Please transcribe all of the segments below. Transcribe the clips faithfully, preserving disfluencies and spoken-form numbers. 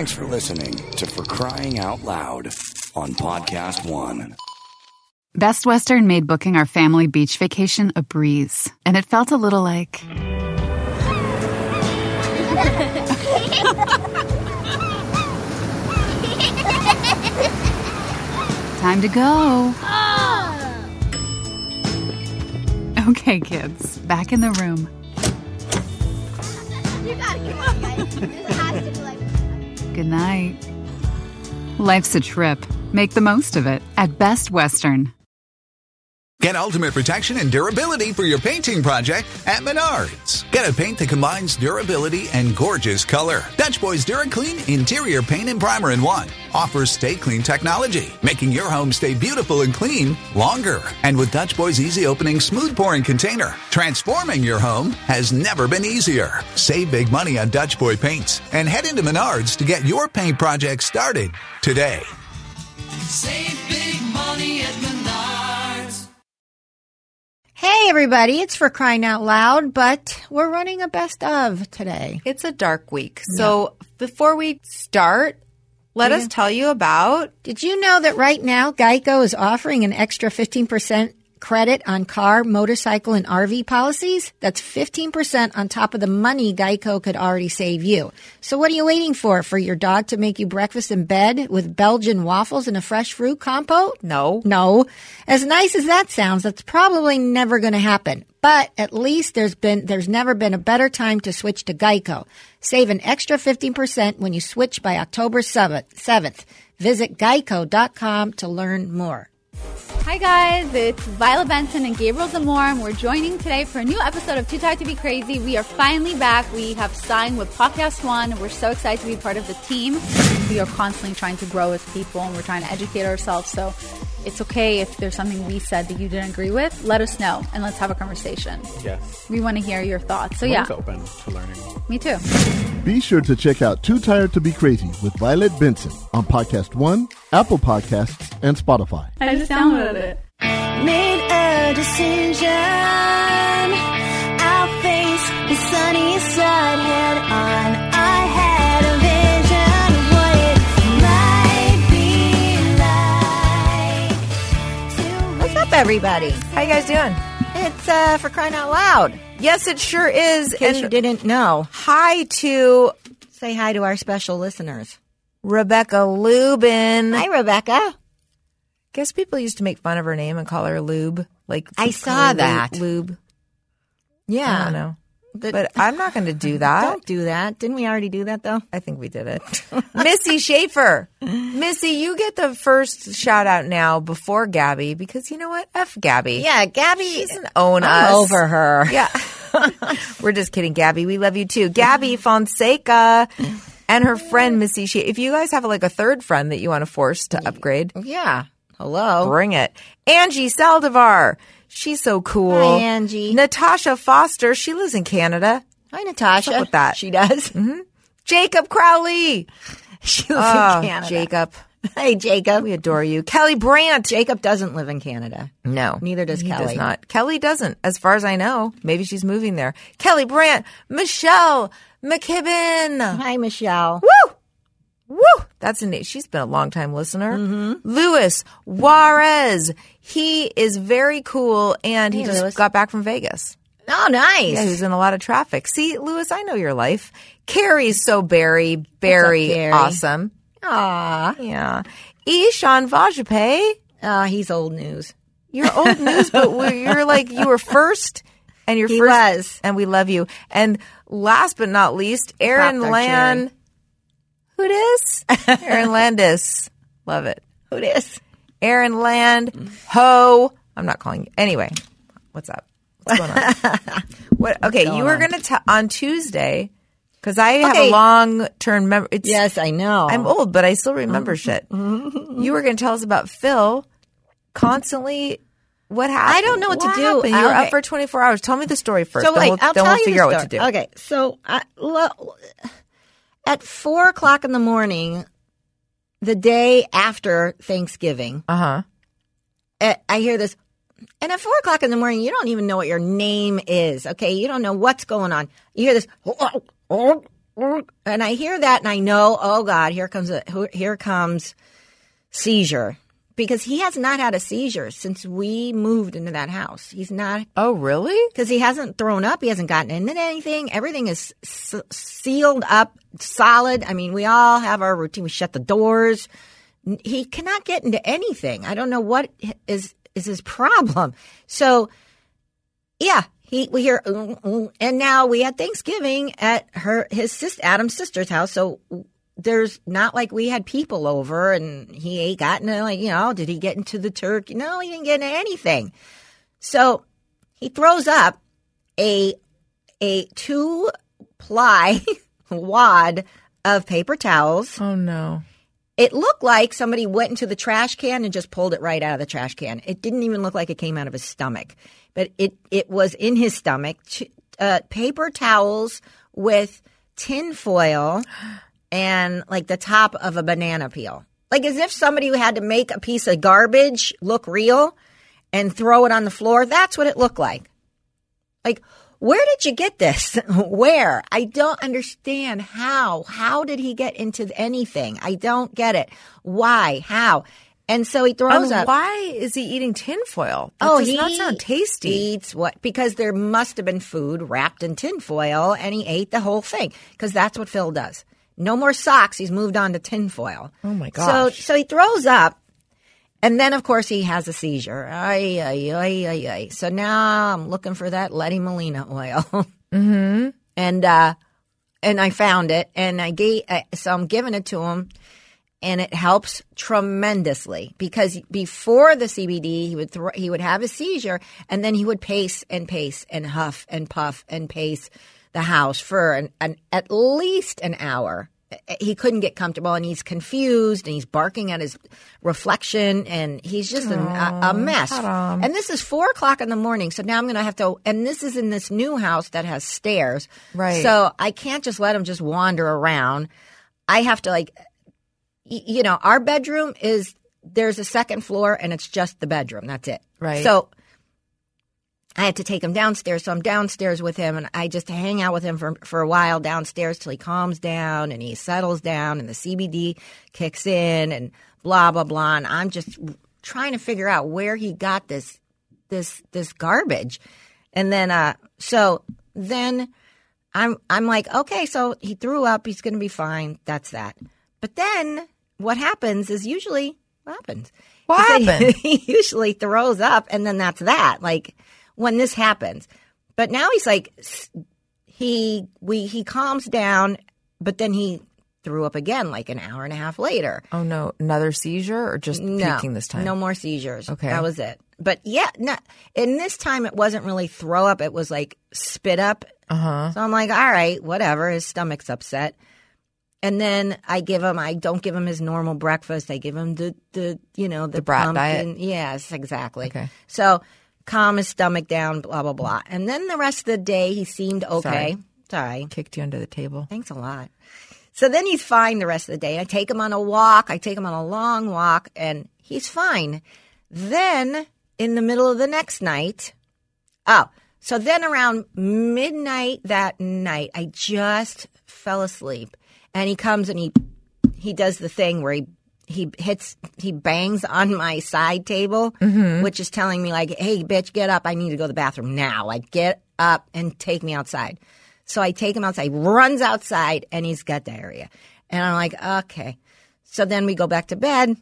Thanks for listening to For Crying Out Loud on Podcast One. Best Western made booking our family beach vacation a breeze, and it felt a little like... Time to go. Oh. Okay, kids, back in the room. You gotta come on, guys. This has to be like... Good night. Life's a trip. Make the most of it at Best Western. Get ultimate protection and durability for your painting project at Menards. Get a paint that combines durability and gorgeous color. Dutch Boys DuraClean Interior Paint and Primer in one offers Stay Clean technology, making your home stay beautiful and clean longer. And with Dutch Boys Easy Opening Smooth Pouring Container, transforming your home has never been easier. Save big money on Dutch Boy paints and head into Menards to get your paint project started today. Save big money at Menards. Hey, everybody, it's For Crying Out Loud, but we're running a best of today. It's a dark week. So yeah. Before we start, let yeah. us tell you about... Did you know that right now Geico is offering an extra fifteen percent credit on car, motorcycle, and R V policies? That's fifteen percent on top of the money Geico could already save you. So what are you waiting for? For your dog to make you breakfast in bed with Belgian waffles and a fresh fruit compote? No. No. As nice as that sounds, that's probably never going to happen. But at least there's been there's never been a better time to switch to Geico. Save an extra fifteen percent when you switch by October seventh. Visit geico dot com to learn more. Hi guys, it's Violet Benson and Gabriel Zamora, and we're joining today for a new episode of Too Tired to Be Crazy. We are finally back. We have signed with Podcast One. We're so excited to be part of the team. We are constantly trying to grow as people, and we're trying to educate ourselves. So it's okay if there's something we said that you didn't agree with. Let us know, and let's have a conversation. Yes. We want to hear your thoughts. So I'm yeah. open to learning. Me too. Be sure to check out Too Tired to Be Crazy with Violet Benson on Podcast One, Apple Podcasts, and Spotify. I just downloaded it. Made a decision. I'll face the sunny side head on. I had a vision of what it might be like. What's up, everybody? How you guys doing? It's uh, For Crying Out Loud. Yes, it sure is. In case and you didn't know. Hi to... Say hi to our special listeners. Rebecca Lubin. Hi, Rebecca. Guess people used to make fun of her name and call her Lube. Like I saw that. Lube. Yeah. I don't know. The, but I'm not going to do that. Don't do that. Didn't we already do that, though? I think we did it. Missy Schaefer. Missy, you get the first shout out now before Gabby because you know what? F Gabby. Yeah, Gabby. She doesn't own I'm us. over her. Yeah. We're just kidding, Gabby. We love you too. Gabby Fonseca and her friend Missy Schaefer. If you guys have like a third friend that you want to force to upgrade. Yeah. Hello. Bring it. Angie Saldivar. She's so cool. Hi, Angie. Natasha Foster. She lives in Canada. Hi, Natasha. What's up with that? She does. Mm-hmm. Jacob Crowley. She lives oh, in Canada. Jacob. Hey, Jacob. We adore you. Kelly Brandt. Jacob doesn't live in Canada. No. Neither does he Kelly. Does not. Kelly doesn't, as far as I know. Maybe she's moving there. Kelly Brandt. Michelle McKibben. Hi, Michelle. Woo! Woo! That's a name. She's been a long-time listener. Mm-hmm. Luis Juarez. He is very cool, and he hey, just Louis. got back from Vegas. Oh, nice. Yeah, he was in a lot of traffic. See, Luis, I know your life. Carrie's so Barry, Barry, up, awesome. Aw. Yeah. Ishan Vajpayee. Oh, he's old news. You're old news, but we're, you're like, you were first, and you're he first. was. And we love you. And last but not least, Aaron Land. Who dis? Aaron Landis. Love it. Who dis? Aaron Land. Ho. I'm not calling you. Anyway, what's up? What's going on? what? Okay, going you were on? going to tell on Tuesday because I have Okay. a long term memory. It's, Yes, I know. I'm old, but I still remember shit. You were going to tell us about Phil constantly. What happened? I don't know what to do. happened? You were Okay. up for twenty-four hours. Tell me the story first. So, then like, we'll, I'll then tell we'll you figure the out what to story. do. Okay, so I, lo- at four o'clock in the morning, the day after Thanksgiving, Uh huh. eh, I hear this. And at four o'clock in the morning, you don't even know what your name is. Okay, you don't know what's going on. You hear this. and I hear that and I know, oh God, here comes a here comes seizure. Because he has not had a seizure since we moved into that house. He's not. Oh, really? Because he hasn't thrown up. He hasn't gotten into anything. Everything is s- sealed up, solid. I mean, we all have our routine. We shut the doors. He cannot get into anything. I don't know what is is his problem. So, yeah, he we hear, and now we had Thanksgiving at her his sister Adam's sister's house. So. There's not like we had people over and he ain't gotten to, like, you know, did he get into the turkey? No, he didn't get into anything. So he throws up a a two ply wad of paper towels. Oh, no. It looked like somebody went into the trash can and just pulled it right out of the trash can. It didn't even look like it came out of his stomach, but it, it was in his stomach. Uh, paper towels with tin foil and like the top of a banana peel. Like as if somebody had to make a piece of garbage look real and throw it on the floor. That's what it looked like. Like, where did you get this? Where? I don't understand how. How did he get into anything? I don't get it. Why? How? And so he throws and up. Why is he eating tinfoil? That oh, does he not sound tasty. Eats what? Because there must have been food wrapped in tinfoil, and he ate the whole thing. Because that's what Phil does. No more socks. He's moved on to tinfoil. Oh, my gosh. So, so he throws up, and then, of course, he has a seizure. Ay, ay, ay, ay, ay. So now I'm looking for that Letty Molina oil. mm-hmm. And uh, and I found it, and I gave. Uh, so I'm giving it to him, and it helps tremendously. Because before the C B D, he would thro- he would have a seizure, and then he would pace and pace and huff and puff and pace the house for an, an at least an hour. He couldn't get comfortable, and he's confused, and he's barking at his reflection, and he's just a, a, a mess. And this is four o'clock in the morning, so now I'm going to have to – and this is in this new house that has stairs. Right. So I can't just let him just wander around. I have to like – you know, our bedroom is – there's a second floor, and it's just the bedroom. That's it. Right. So – I had to take him downstairs, so I'm downstairs with him, and I just hang out with him for for a while downstairs till he calms down and he settles down and the C B D kicks in and blah, blah, blah. And I'm just trying to figure out where he got this this this garbage. And then uh, so then I'm I'm like, okay, so he threw up. He's going to be fine. That's that. But then what happens is usually what happens. What happened? He usually throws up, and then that's that. Like. When this happens. But now he's like, he we he calms down, but then he threw up again like an hour and a half later. Oh, no. Another seizure or just no, puking this time? No more seizures. Okay. That was it. But yeah, no, in this time it wasn't really throw up. It was like spit up. Uh-huh. So I'm like, all right, whatever. His stomach's upset. And then I give him, I don't give him his normal breakfast. I give him the, the you know, the, the brat pumpkin. diet? Yes, exactly. Okay. So calm his stomach down, blah, blah, blah. And then the rest of the day, he seemed okay. Sorry. Sorry. Kicked you under the table. Thanks a lot. So then he's fine the rest of the day. I take him on a walk. I take him on a long walk, and he's fine. Then in the middle of the next night, oh, so then around midnight that night, I just fell asleep. And he comes and he he does the thing where he He hits, he bangs on my side table, mm-hmm. which is telling me like, hey, bitch, get up. I need to go to the bathroom now. Like, get up and take me outside. So I take him outside, runs outside, and he's got diarrhea. And I'm like, okay. So then we go back to bed.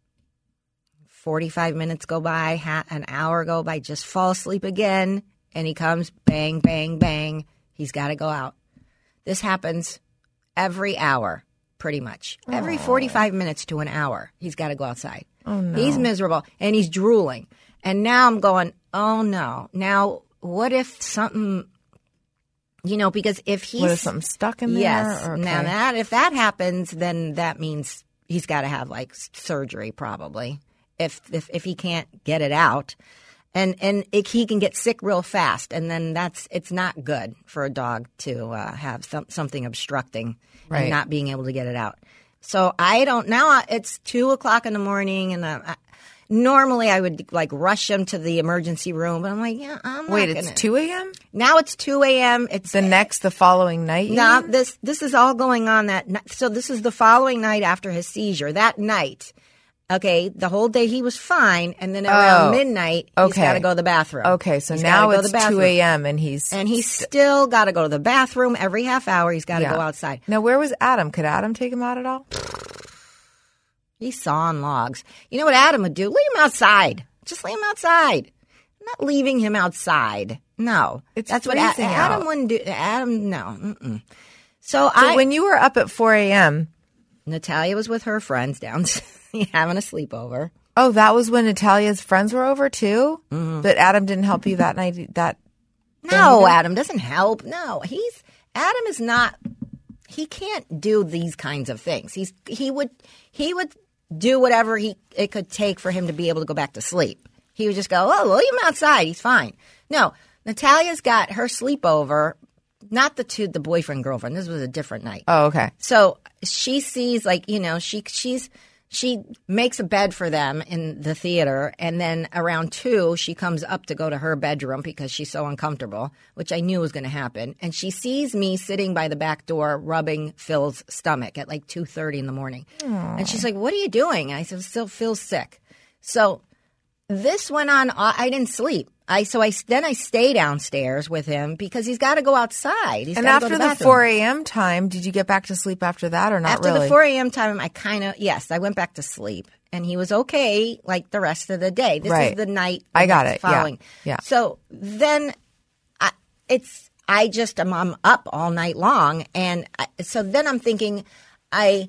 forty-five minutes go by, an hour go by, just fall asleep again. And he comes, bang, bang, bang. He's got to go out. This happens every hour. Pretty much. Every forty-five minutes to an hour, he's got to go outside. Oh, no. He's miserable, and he's drooling. And now I'm going, oh, no. Now, what if something, you know, because if he's... What if something stuck in there? Yes. Okay. Now, that if that happens, then that means he's got to have, like, surgery probably if if, if he can't get it out. And and it, he can get sick real fast, and then that's it's not good for a dog to uh, have some, something obstructing right. and not being able to get it out. So I don't now. It's two o'clock in the morning, and uh, normally I would like rush him to the emergency room, but I'm like, yeah, I'm not Wait, gonna. it's two a.m.? Now it's two a.m. It's The next, the following night? you No, mean? this this is all going on that night. So this is the following night after his seizure. That night, okay, the whole day he was fine, and then around Oh, midnight, he's okay. got to go to the bathroom. Okay, so He's now gotta go to it's the bathroom. two a.m. and he's... And he's still got to go to the bathroom every half hour. He's got to Yeah. go outside. Now, where was Adam? Could Adam take him out at all? He's sawing logs. You know what Adam would do? Leave him outside. Just leave him outside. I'm not leaving him outside. No. It's That's what freezing A- Adam out. wouldn't do. Adam, no. Mm-mm. So, So I... when you were up at four a.m., Natalia was with her friends down having a sleepover. oh, that was when Natalia's friends were over too? Mm-hmm. But Adam didn't help you that night? That No, Adam doesn't help. No, he's Adam is not. He can't do these kinds of things. He's he would he would do whatever he it could take for him to be able to go back to sleep. He would just go, oh, leave him outside. He's fine. No, Natalia's got her sleepover. Not the two, the boyfriend girlfriend. This was a different night. Oh, okay. So she sees, like, you know, she she's she makes a bed for them in the theater, and then around two, she comes up to go to her bedroom because she's so uncomfortable, which I knew was going to happen. And she sees me sitting by the back door rubbing Phil's stomach at like two thirty in the morning. Aww. And she's like, "What are you doing?" And I said, "Still Phil's sick." So this went on. I didn't sleep. I so I then I stay downstairs with him because he's got to go outside. He's And gotta go after to the bathroom. four a.m. time, did you get back to sleep after that or not After really? the four a.m. time, I kind of, yes, I went back to sleep. And he was okay like the rest of the day. This Right. is the night I got that's it. Yeah. following. Yeah. So then I, it's, I just am I'm up all night long. And I, so then I'm thinking, I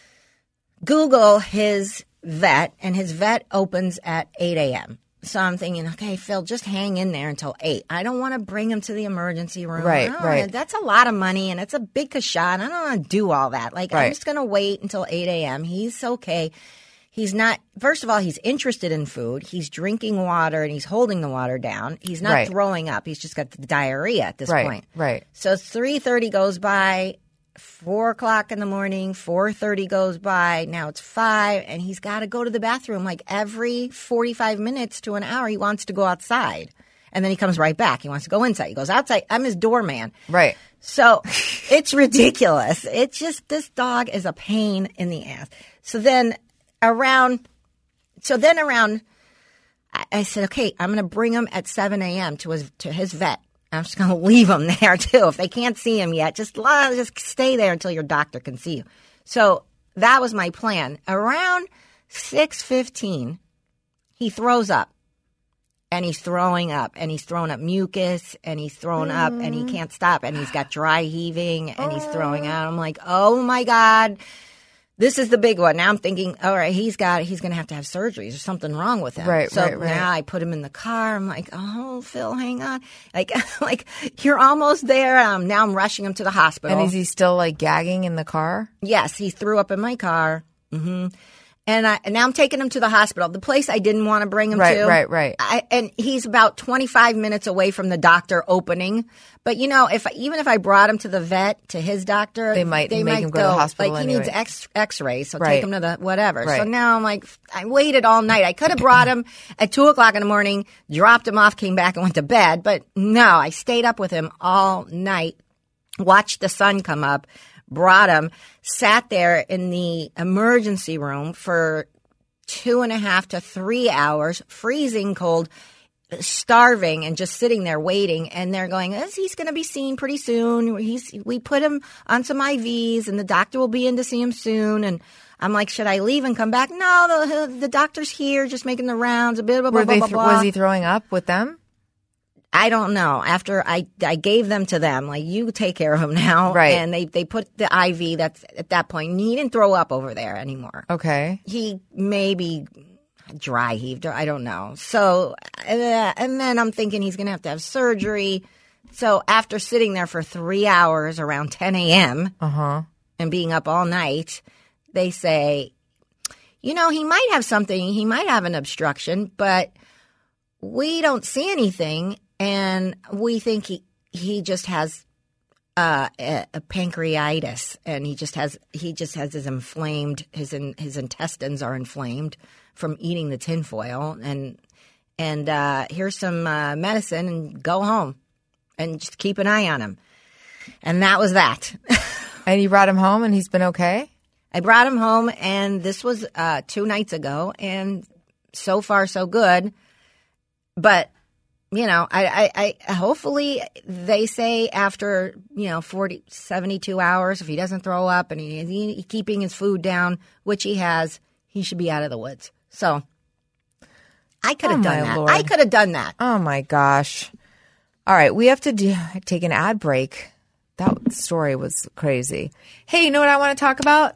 Google his vet, and his vet opens at eight a.m. So I'm thinking, okay, Phil, just hang in there until eight. I don't want to bring him to the emergency room. Right, I don't right. wanna- That's a lot of money, and it's a big cashot. I don't want to do all that. Like, Right. I'm just going to wait until eight a.m. He's okay. He's not, first of all, he's interested in food. He's drinking water, and he's holding the water down. He's not Right. throwing up. He's just got the diarrhea at this Right, point. right. So three thirty goes by. Four o'clock in the morning, four thirty goes by. Now it's five, and he's got to go to the bathroom like every forty-five minutes to an hour. He wants to go outside, and then he comes right back. He wants to go inside. He goes outside. I'm his doorman. Right. So it's ridiculous. It's just this dog is a pain in the ass. So then around, so then around, I, I said, okay, I'm going to bring him at seven a.m. to his to his vet. I'm just going to leave him there, too. If they can't see him yet, just, just stay there until your doctor can see you. So that was my plan. Around six fifteen, he throws up. And he's throwing up. And he's throwing up mucus. And he's throwing mm. up. And he can't stop. And he's got dry heaving. And he's throwing out. I'm like, oh, my God. This is the big one. Now I'm thinking, all right, he's got, he's going to have to have surgery. There's something wrong with him. Right, so right, right. now I put him in the car. I'm like, oh, Phil, hang on. Like, like you're almost there. Um, now I'm rushing him to the hospital. And is he still like gagging in the car? Yes, he threw up in my car. Mm-hmm. And, I, and now I'm taking him to the hospital, the place I didn't want to bring him Right, to. right, right. I, and he's about twenty-five minutes away from the doctor opening. But you know, if even if I brought him to the vet, to his doctor, They might they make might him go to the hospital Like he anyway. needs X X-rays, so Right. take him to the whatever. So Right. now I'm like, I waited all night. I could have brought him at two o'clock in the morning, dropped him off, came back, and went to bed. But no, I stayed up with him all night, watched the sun come up, brought him, sat there in the emergency room for two and a half to three hours, freezing cold, starving, and just sitting there waiting. And they're going, he's going to be seen pretty soon. He's, we put him on some I Vs, and the doctor will be in to see him soon. And I'm like, should I leave and come back? No, the, the doctor's here, just making the rounds. A bit blah, blah, Were blah, they blah, th- blah. Was he throwing up with them? I don't know. After I, I gave them to them, like, you take care of him now. Right. And they, they put the I V that's at that point. He didn't throw up over there anymore. Okay. He maybe dry heaved, or I don't know. So, uh, and then I'm thinking he's going to have to have surgery. So after sitting there for three hours around ten a.m. Uh-huh. and being up all night, they say, you know, he might have something. He might have an obstruction, but we don't see anything. And we think he, he just has uh, a, a pancreatitis, and he just has he just has his inflamed his in, his intestines are inflamed from eating the tinfoil, and and uh, here's some uh, medicine, and go home, and just keep an eye on him. And that was that. And you brought him home, and he's been okay? I brought him home, and this was uh, two nights ago, and so far so good. But you know, I, I, I hopefully they say after, you know, forty, seventy-two hours, if he doesn't throw up and he, he keeping his food down, which he has, he should be out of the woods. So I could have Oh, done my that. Lord. I could have done that. Oh, my gosh. All right. We have to do, take an ad break. That story was crazy. Hey, you know what I want to talk about?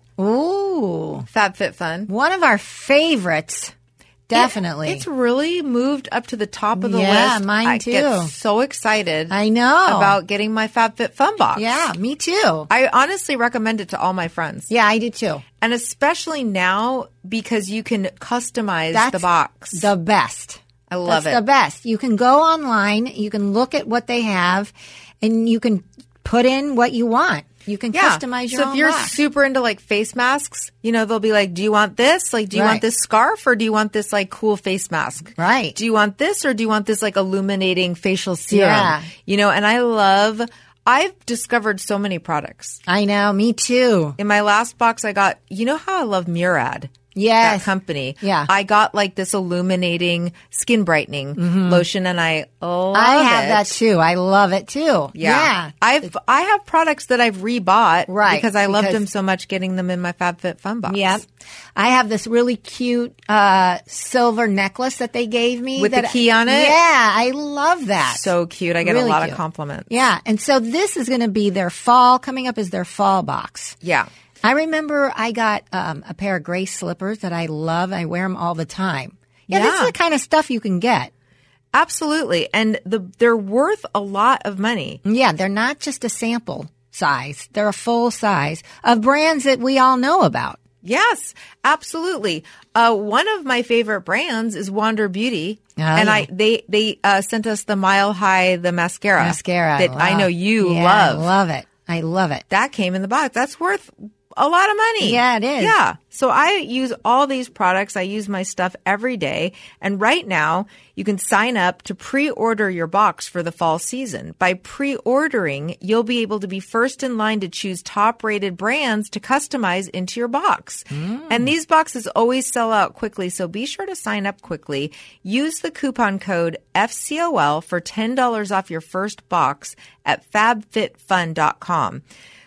Ooh. FabFitFun. One of our favorites. Definitely. It, it's really moved up to the top of the Yeah, list. mine I too. get so excited I know. about getting my FabFitFun box. Yeah, me too. I honestly recommend it to all my friends. Yeah, I do too. And especially now because you can customize That's the box. the best. I love That's it. the best. You can go online, you can look at what they have, and you can put in what you want. You can Yeah. customize your so own if you're box. super into like face masks, you know, they'll be like, do you want this? Like, do you Right. want this scarf or do you want this like cool face mask? Right. Do you want this or do you want this like illuminating facial serum? Yeah. You know, and I love, I've discovered so many products. I know, me too. In my last box, I got, you know how I love Murad? Yes. That company. Yeah. I got like this illuminating skin brightening lotion and I love I have it. that too. I love it too. Yeah. I've I have products that I've rebought Right, because I loved because- them so much getting them in my FabFitFun box. Yeah. I have this really cute uh, silver necklace that they gave me. With the that- key on it? Yeah, I love that. So cute. I get Really a lot cute. of compliments. Yeah, and so this is going to be their fall, coming up is their fall box. Yeah. I remember I got um, a pair of gray slippers that I love. I wear them all the time. Yeah, this Yeah. is the kind of stuff you can get. Absolutely. And the they're worth a lot of money. Yeah, they're not just a sample size. They're a full size of brands that we all know about. Yes, absolutely. Uh, one of my favorite brands is Wander Beauty, Oh, and yeah. I they they uh, sent us the Mile High the mascara Mascara. that I love. know you Yeah, love. I love it. I love it. That came in the box. That's worth a lot of money. Yeah, it is. Yeah. So I use all these products. I use my stuff every day. And right now, you can sign up to pre-order your box for the fall season. By pre-ordering, you'll be able to be first in line to choose top-rated brands to customize into your box. And these boxes always sell out quickly, so be sure to sign up quickly. Use the coupon code F C O L for ten dollars off your first box at fab fit fun dot com.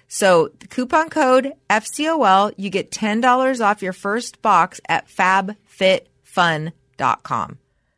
So the coupon code F C O L, you get ten dollars off your first box at fab fit fun dot com.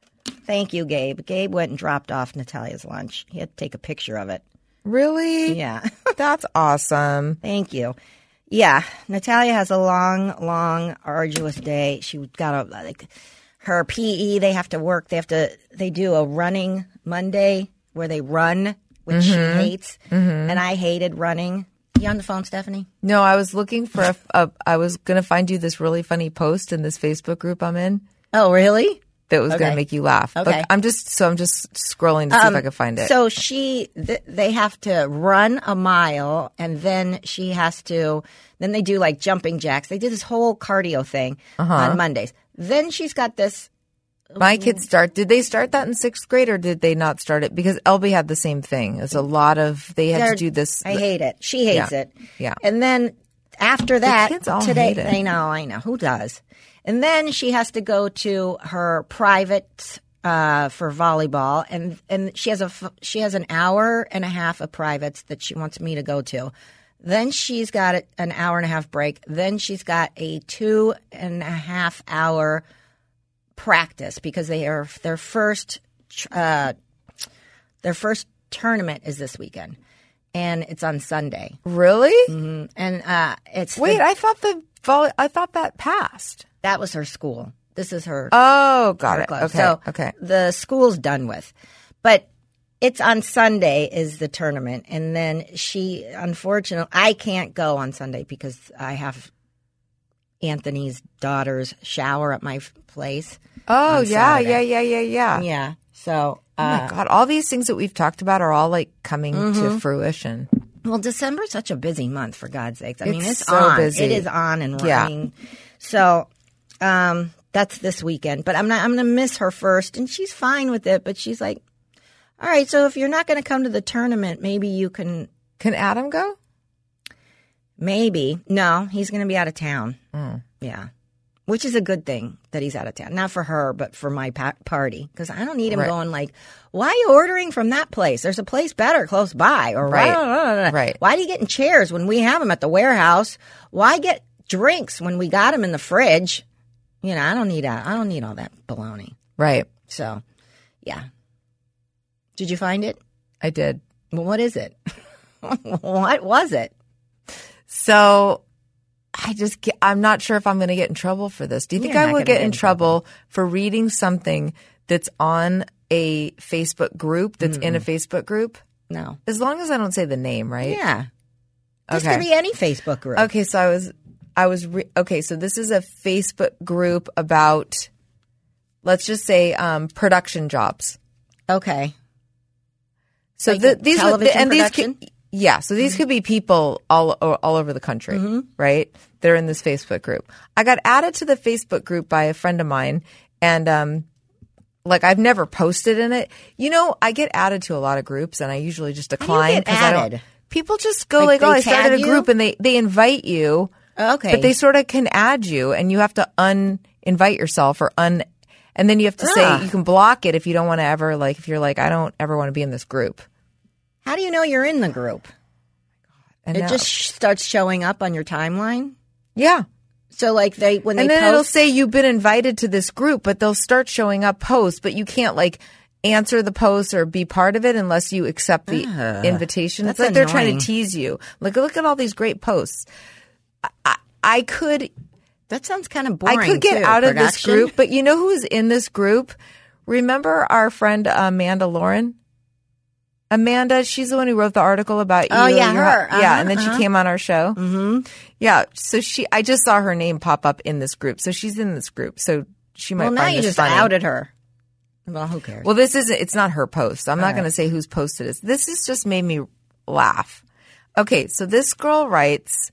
Thank you, Gabe. Gabe went and dropped off Natalia's lunch. He had to take a picture of it. Really? Yeah. That's awesome. Thank you. Yeah, Natalia has a long, long, arduous day. She got a like her P E. They have to work. They have to. They do a running Monday where they run, which she hates, and I hated running. You on the phone, Stephanie? No, I was looking for a, a I was going to find you this really funny post in this Facebook group I'm in Oh, really? that was going Okay. to make you laugh. Okay. But I'm just, so I'm just scrolling to see if I can find it. So she, th- they have to run a mile, and then she has to. Then they do like jumping jacks. They do this whole cardio thing Uh-huh. on Mondays. Then she's got this. My kids start, did they start that in sixth grade or did they not start it? Because Elby had the same thing. It's a lot of, they had They're- to do this. I hate it. She hates Yeah. it. Yeah. And then after that, kids all today, hate it. I know, I know. Who does? And then she has to go to her private uh, for volleyball, and and she has a f- she has an hour and a half of privates that she wants me to go to. Then she's got a, an hour and a half break. Then she's got a two and a half hour practice because they are their first uh, their first tournament is this weekend, and it's on Sunday. Really? And uh, it's Wait, the- I thought the volley, I thought that passed. that was her school. This is her. Oh, got her it. club. Okay. So okay. the school's done with, but it's on Sunday is the tournament, and then she unfortunately I can't go on Sunday because I have Anthony's daughter's shower at my f- place. Oh, on yeah, Saturday. yeah, yeah, yeah, yeah. Yeah. So Oh uh, my God. All these things that we've talked about are all like coming Mm-hmm. to fruition. Well, December's such a busy month, for God's sakes. I mean, It's it's so on. busy. It is on and Yeah. running. So um, that's this weekend. But I'm not. I'm going to miss her first, and she's fine with it. But she's like, all right, so if you're not going to come to the tournament, maybe you can. Can Adam go? Maybe. No, he's going to be out of town. Mm. Yeah. Which is a good thing that he's out of town. Not for her, but for my pa- party. Because I don't need him Right. going like, why are you ordering from that place? There's a place better close by. Or Right. why, Right. why are you getting chairs when we have them at the warehouse? Why get drinks when we got them in the fridge? You know, I don't need that. I don't need all that baloney. Right. So, yeah. Did you find it? I did. Well, what is it? What was it? So I just, get, I'm not sure if I'm going to get in trouble for this. Do you think You're I not would gonna get get in in trouble for reading something that's on a Facebook group, that's in a Facebook group? No. As long as I don't say the name, right? Yeah. This Okay. could be any Facebook group. Okay, so I was, I was, re- okay, so this is a Facebook group about, let's just say, um, production jobs. Okay. So Like the, a these would, television and these production? could, yeah, so these could be people all all over the country, right? They're in this Facebook group. I got added to the Facebook group by a friend of mine, and um, like I've never posted in it. You know, I get added to a lot of groups, and I usually just decline get I don't. added? People just go Like like, "Oh, they I started tag a you? group," and they they invite you. Okay. But they sort of can add you, and you have to uninvite yourself or un, and then you have to Ah. say you can block it if you don't want to ever like if you're like I don't ever want to be in this group. How do you know you're in the group? And It now- just sh- starts showing up on your timeline. yeah. So, like they when And they then it'll post, say you've been invited to this group, but they'll start showing up posts, but you can't like answer the post or be part of it unless you accept the Ugh, invitation. It's that's like they're trying annoying. to tease you. Like, look at all these great posts. I, I, I could, that sounds kind of boring. I could get too, out of this production. group, but you know who is in this group? Remember our friend Amanda Lauren? Amanda, she's the one who wrote the article about you. Oh, yeah, Your- her. Yeah, Uh-huh, and then uh-huh. she came on our show. Mm-hmm. Yeah, so she, I just saw her name pop up in this group. So she's in this group. So she might Well, now find you this just funny. outed her. Well, who cares? Well, this isn't, it's not her post. I'm not right. going to say whose post it is. This has just made me laugh. Okay, so this girl writes,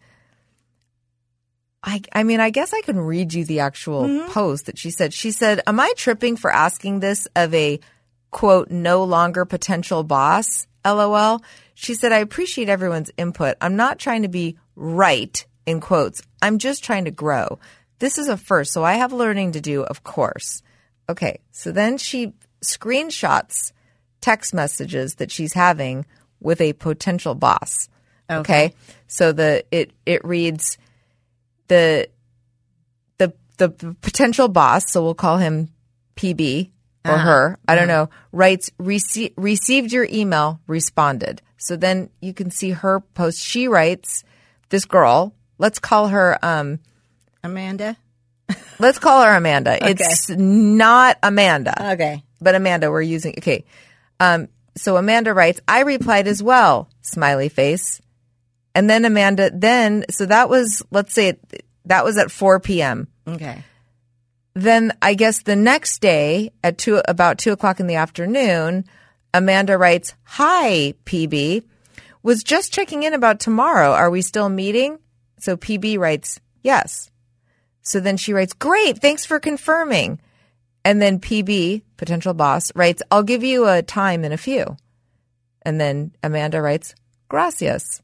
I, I mean, I guess I can read you the actual Mm-hmm. post that she said. She said, am I tripping for asking this of a, quote, no longer potential boss? LOL. She said, I appreciate everyone's input. I'm not trying to be right, in quotes. I'm just trying to grow. This is a first, so I have learning to do, of course. Okay, so then she screenshots text messages that she's having with a potential boss. Okay, so the it it reads the the the potential boss, so we'll call him P B or her. I don't know. Writes Rece- received your email, responded. So then you can see her post. She writes, this girl. Let's call her. Um, Amanda. let's call her Amanda. It's not Amanda. Okay. But Amanda, we're using, okay. Um, so Amanda writes, I replied as well, smiley face. And then Amanda, then, so that was, let's say it, that was at four p.m. Okay. Then I guess the next day at two, about two o'clock in the afternoon, Amanda writes, hi, P B. Was just checking in about tomorrow. Are we still meeting? So P B writes, yes. So then she writes, great, thanks for confirming. And then P B, potential boss, writes, I'll give you a time in a few. And then Amanda writes, gracias.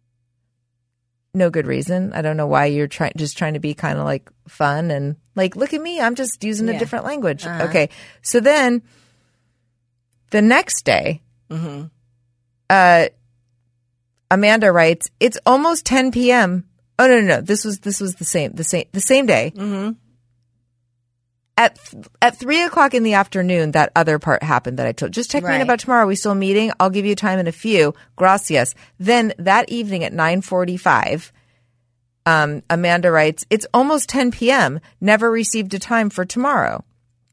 No good reason. I don't know why you're trying, just trying to be kind of like fun and like, look at me, I'm just using a Yeah. different language. Uh-huh. Okay. So then the next day, Mm-hmm. uh, Amanda writes, it's almost ten p.m. Oh, no, no, no. This was, this was the same, the same, the same day. Mm-hmm. At at three o'clock in the afternoon, that other part happened that I told. Just check me in Right. about tomorrow. Are we still meeting? I'll give you time in a few. Gracias. Then that evening at nine forty-five, um, Amanda writes, it's almost ten p.m. Never received a time for tomorrow.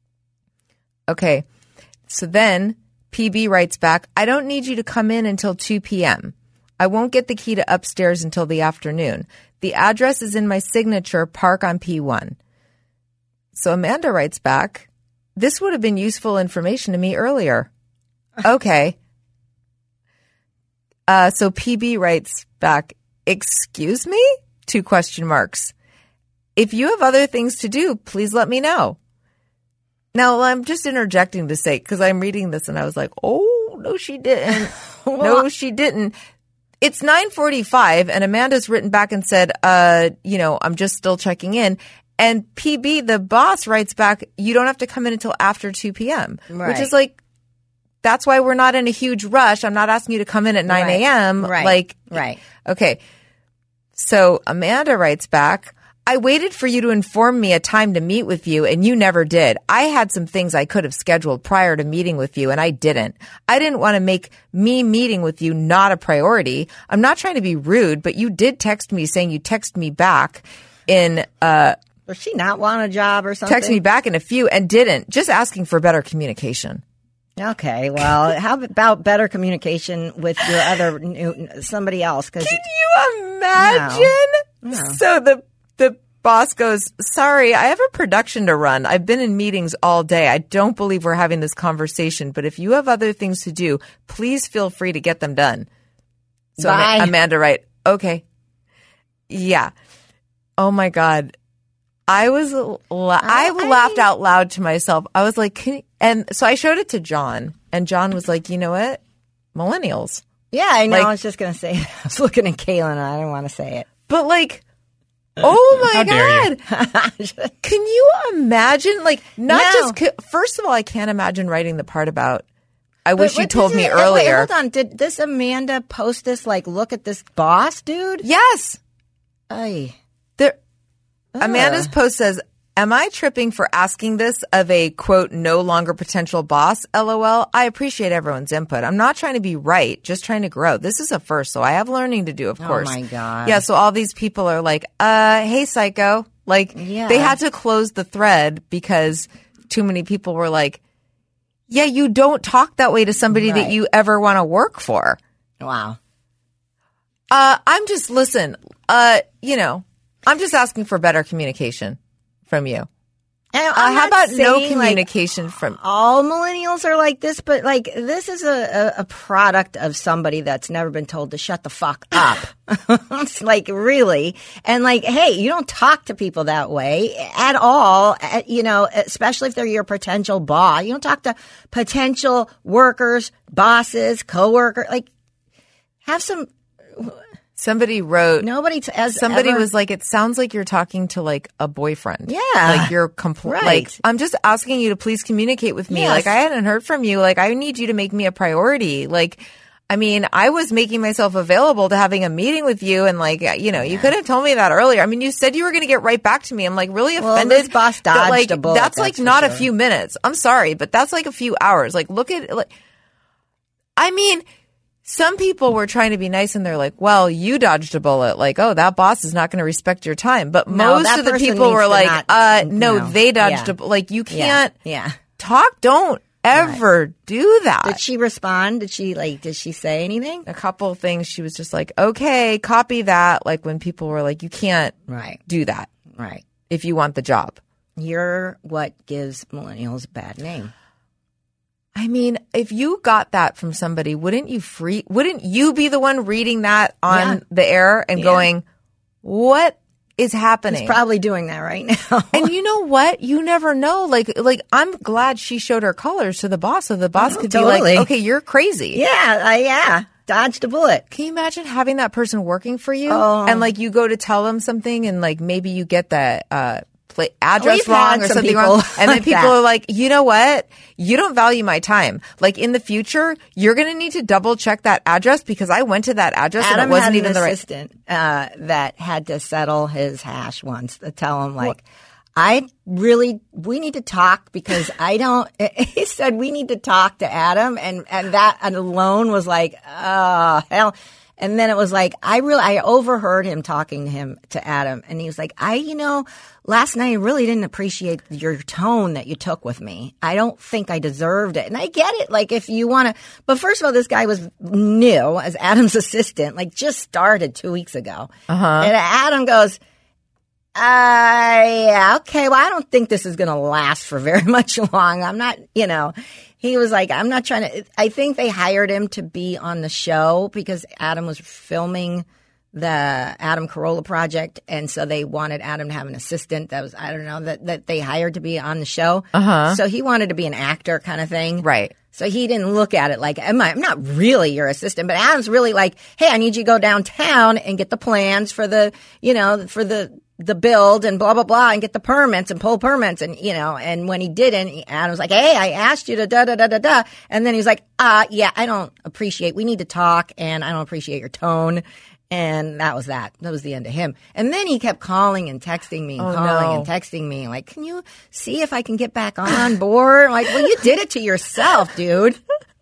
Okay. So then P B writes back, I don't need you to come in until two p.m. I won't get the key to upstairs until the afternoon. The address is in my signature, park on P one. So Amanda writes back, this would have been useful information to me earlier. Okay. Uh, so P B writes back, excuse me? Two question marks. If you have other things to do, please let me know. Now, I'm just interjecting to say, because I'm reading this and I was like, oh, no, she didn't. No, she didn't. It's nine forty-five and Amanda's written back and said, uh, you know, I'm just still checking in. And P B, the boss, writes back, you don't have to come in until after two p.m., right. Which is like, that's why we're not in a huge rush. I'm not asking you to come in at nine a.m. Right. Like, right. Okay. So Amanda writes back, I waited for you to inform me a time to meet with you, and you never did. I had some things I could have scheduled prior to meeting with you, and I didn't. I didn't want to make me meeting with you not a priority. I'm not trying to be rude, but you did text me saying you text me back in uh Does she not want a job or something? text me back in a few and didn't. Just asking for better communication. Okay, well, how about better communication with your other new, somebody else? Cause Can you imagine? No. No. So the the boss goes, sorry, I have a production to run. I've been in meetings all day. I don't believe we're having this conversation, but if you have other things to do, please feel free to get them done. So Bye. Amanda writes, okay. Yeah. Oh my God. I was, la- I laughed out loud to myself. I was like, can you? And so I showed it to John, and John was like, you know what? Millennials. Yeah, I know. Like- I was just going to say that. I was looking at Kaylin, and I didn't want to say it. But like, oh my How dare God. Can you imagine? Like, not No. just, first of all, I can't imagine writing the part about, I wish But you told this me is- wait, earlier. hold on. Did this Amanda post this, like, look at this boss, dude? Yes. Ay. There, Amanda's post says, am I tripping for asking this of a, quote, no longer potential boss, LOL? I appreciate everyone's input. I'm not trying to be right, just trying to grow. This is a first, so I have learning to do, of course. Oh, my God. Yeah, so all these people are like, uh, hey, psycho. Like, Yeah. they had to close the thread because too many people were like, yeah, you don't talk that way to somebody that Right. you ever want to work for. Wow. Uh, I'm just, listen, uh, you know, I'm just asking for better communication from you. And Uh, I'm how not about no saying, like, communication from? all millennials are like this, but like this is a, a, a product of somebody that's never been told to shut the fuck up. It's like really, and like, hey, you don't talk to people that way at all. uh, You know, especially if they're your potential boss. You don't talk to potential workers, bosses, coworkers. Like, have some. Somebody wrote. Nobody t- as Somebody ever- was like, it sounds like you're talking to like a boyfriend. Yeah. Like you're compl- Right. Like, I'm just asking you to please communicate with me. Yes. Like I hadn't heard from you. Like I need you to make me a priority. Like, I mean, I was making myself available to having a meeting with you, and like, you know, you could have told me that earlier. I mean, you said you were going to get right back to me. I'm like really Well, offended. this boss that, dodged like, a bullet, That's like that's for not a sure. few minutes. I'm sorry, but that's like a few hours. Like, look at, like, I mean. Some people were trying to be nice and they're like, well, you dodged a bullet. Like, oh, that boss is not going to respect your time. But No, most that of the person people needs were to like, not- uh, no, no. they dodged Yeah. a bullet. Like, you Yeah. can't Yeah. talk. Don't ever do that. Did she respond? Did she like? Did she say anything? A couple of things. She was just like, okay, copy that. Like when people were like, you can't Right. do that Right. if you want the job. You're what gives millennials a bad name. I mean, if you got that from somebody, wouldn't you free? Wouldn't you be the one reading that on Yeah. the air and Yeah. going, what is happening? He's probably doing that right now. And you know what? You never know. Like, like I'm glad she showed her colors to the boss, so the boss Oh, could be totally. like, "Okay, you're crazy." yeah, uh, yeah. Dodged a bullet. Can you imagine having that person working for you, Oh. and like you go to tell them something, and like maybe you get the uh, pla address We've wrong had or some something people wrong, and then like people that. are like, "You know what? You don't value my time. Like in the future, you're going to need to double check that address because I went to that address and Adam it wasn't had even an the right." assistant uh, that had to settle his hash once to tell him like, I really we need to talk because I don't. He said we need to talk to Adam, and and that alone was like, oh hell. And then it was like, I really, I overheard him talking to him, to Adam. And he was like, I, you know, last night I really didn't appreciate your tone that you took with me. I don't think I deserved it. And I get it. Like if you want to, but first of all, this guy was new as Adam's assistant, like just started two weeks ago. Uh-huh. And Adam goes, yeah, okay. Well, I don't think this is going to last for very much long. I'm not, you know, he was like, I'm not trying to, I think they hired him to be on the show because Adam was filming the Adam Carolla project. And so they wanted Adam to have an assistant that was, I don't know, that, that they hired to be on the show. Uh-huh. So he wanted to be an actor kind of thing. Right. So he didn't look at it like, am I, I'm not really your assistant, but Adam's really like, hey, I need you to go downtown and get the plans for the, you know, for the, the build and blah, blah, blah, and get the permits and pull permits. And, you know, and when he didn't, Adam was like, hey, I asked you to da, da, da, da, da. And then he was like, uh, yeah, I don't appreciate, we need to talk and I don't appreciate your tone. And that was that. That was the end of him. And then he kept calling and texting me and oh, calling no. and texting me. Like, can you see if I can get back on board? Like, well, you did it to yourself, dude.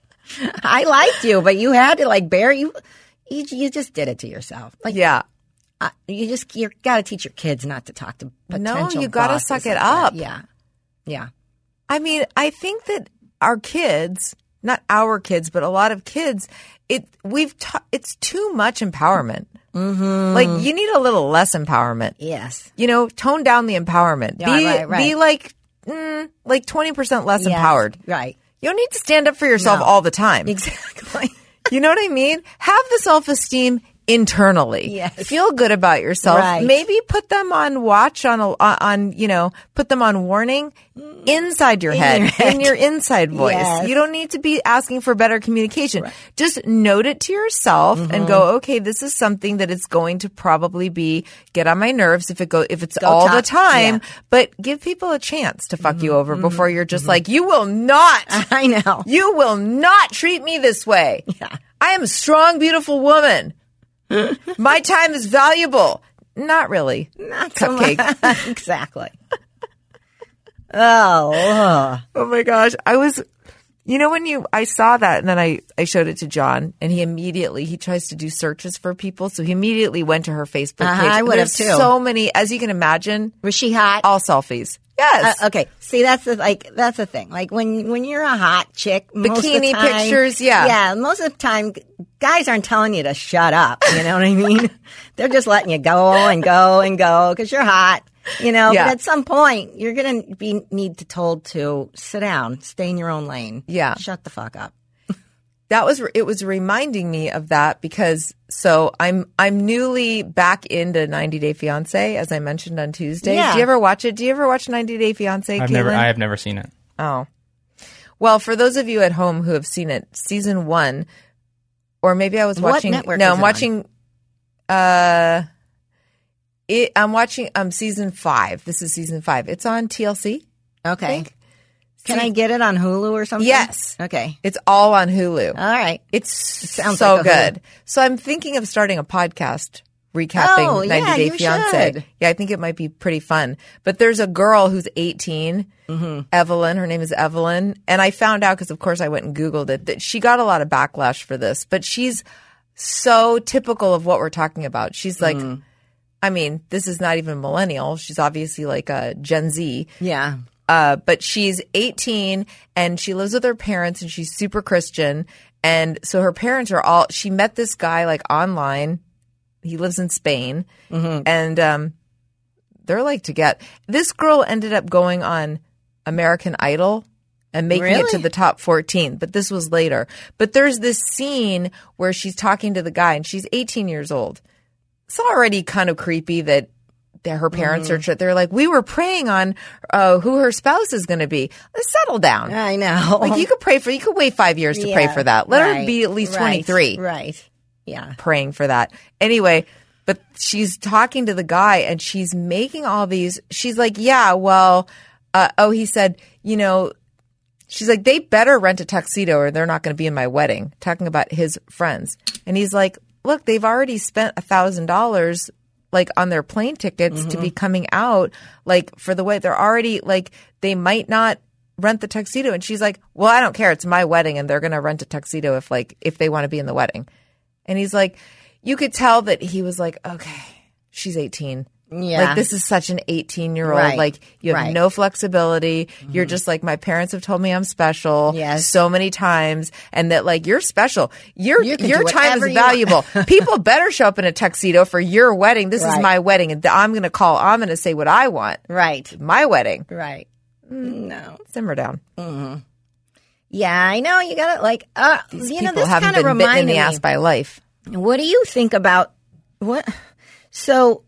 I liked you, but you had to like bear you. You, you just did it to yourself. Like, yeah. Uh, you just you got to teach your kids not to talk to potential. No, you got to bosses suck it like up. that. Yeah, yeah. I mean, I think that our kids, not our kids, but a lot of kids, it we've ta- it's too much empowerment. Mm-hmm. Like you need a little less empowerment. Yes, you know, tone down the empowerment. Yeah, be right, right. be like mm, like twenty percent less yes, empowered. Right. You don't need to stand up for yourself No. all the time. Exactly. You know what I mean? Have the self-esteem internally. Yes. Feel good about yourself. Right. Maybe put them on watch on a, on, you know, put them on warning inside your In head, your head. in your inside voice. Yes. You don't need to be asking for better communication. Right. Just note it to yourself Mm-hmm. and go, okay, this is something that is going to probably be get on my nerves if it go if it's Go all top- the time, yeah. but give people a chance to fuck Mm-hmm. you over before you're just like, you will not. I know. You will not treat me this way. Yeah. I am a strong, beautiful woman. My time is valuable. Not really. Not so Cupcake. much. Exactly. Oh, ugh. Oh my gosh. I was, you know, when you, I saw that and then I, I showed it to John and he immediately, he tries to do searches for people. So he immediately went to her Facebook Uh-huh, page. I And would have there's too. so many, as you can imagine, Was she hot? all selfies. Yes. Uh, okay. See, that's the like that's the thing. Like when when you're a hot chick, most of the Bikini time, pictures, yeah. yeah. Most of the time, guys aren't telling you to shut up. You know what I mean? They're just letting you go and go and go because you're hot. You know. Yeah. But at some point, you're gonna be need to told to sit down, stay in your own lane. Yeah. Shut the fuck up. That was, it was reminding me of that because so I'm, I'm newly back into ninety Day Fiancé, as I mentioned on Tuesday. Yeah. Do you ever watch it? Do you ever watch ninety Day Fiancé, I've Caitlin? never, I have never seen it. Oh. Well, for those of you at home who have seen it, season one, or maybe I was What watching, network no, is I'm it watching, uh, it, I'm watching, um, season five. This is season five. It's on T L C. Okay. think. Can See- I get it on Hulu or something? Yes. Okay. It's all on Hulu. All right. It's sounds so like a good. Hulu. So I'm thinking of starting a podcast recapping Oh, ninety yeah, Day you Fiancé. should. Yeah, I think it might be pretty fun. But there's a girl who's eighteen, Mm-hmm. Evelyn. Her name is Evelyn. And I found out, because of course I went and Googled it, that she got a lot of backlash for this. But she's so typical of what we're talking about. She's like, Mm. I mean, this is not even millennial. She's obviously like a Gen Z. Yeah. Uh, but she's eighteen and she lives with her parents and she's super Christian. And so her parents are all, she met this guy like online. He lives in Spain. Mm-hmm. And um, they're like to get, this girl ended up going on American Idol and making it to Really? the top fourteen. But this was later. But there's this scene where she's talking to the guy and she's eighteen years old. It's already kind of creepy that that her parents Mm-hmm. are, they're like, we were praying on uh, who her spouse is going to be. Let's settle down. I know. Like you could pray for, you could wait five years to pray Yeah, for that. Let her right, be at least right, twenty-three Right. Yeah. praying for that. Anyway, but she's talking to the guy and she's making all these, she's like, yeah, well, uh, oh, he said, you know, she's like, they better rent a tuxedo or they're not going to be in my wedding, talking about his friends. And he's like, look, they've already spent a thousand dollars like on their plane tickets Mm-hmm. to be coming out, like for the way they're already like, they might not rent the tuxedo. And she's like, well, I don't care. It's my wedding and they're going to rent a tuxedo if like, if they want to be in the wedding. And he's like, you could tell that he was like, okay, she's eighteen. Yeah. Like, this is such an eighteen-year-old. Right. Like, you have Right. no flexibility. Mm-hmm. You're just like, my parents have told me I'm special yes. so many times, and that, like, you're special. Your you your time is you valuable. People better show up in a tuxedo for your wedding. This right. is my wedding, and I'm going to call, I'm going to say what I want. Right. My wedding. Right. No. Simmer down. Mm-hmm. Yeah, I know. You got to, like, uh, These you people know, this haven't kind of been bitten in reminded the ass me. by life. What do you think about what? So,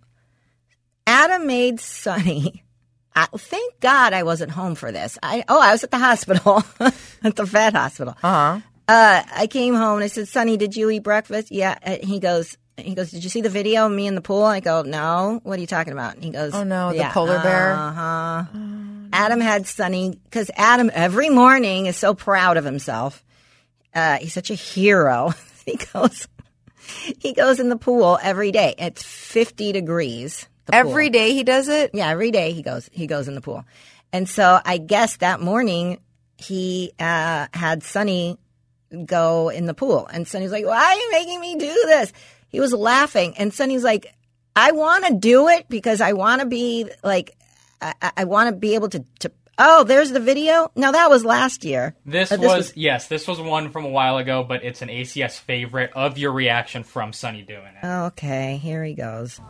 Adam made Sonny. I, thank God I wasn't home for this. I oh, I was at the hospital, at the vet hospital. Uh-huh. Uh I came home and I said, "Sonny, did you eat breakfast?" Yeah. And he goes. He goes, "Did you see the video of me in the pool?" I go, "No." "What are you talking about?" And he goes, Oh no, yeah, the polar bear. Uh huh. Adam had Sonny because Adam every morning is so proud of himself. Uh, he's such a hero. he goes. He goes in the pool every day. It's fifty degrees. Every pool. day he does it? Yeah, every day he goes. He goes in the pool. And so I guess that morning he uh, had Sonny go in the pool. And Sonny's like, "Why are you making me do this?" He was laughing. And Sonny's like, "I want to do it because I want to be like, I, I want to be able to, to Oh, there's the video? No, that was last year. This, this was, was, yes, this was one from a while ago, but it's an A C S favorite of your reaction from Sonny doing it. Okay, here he goes.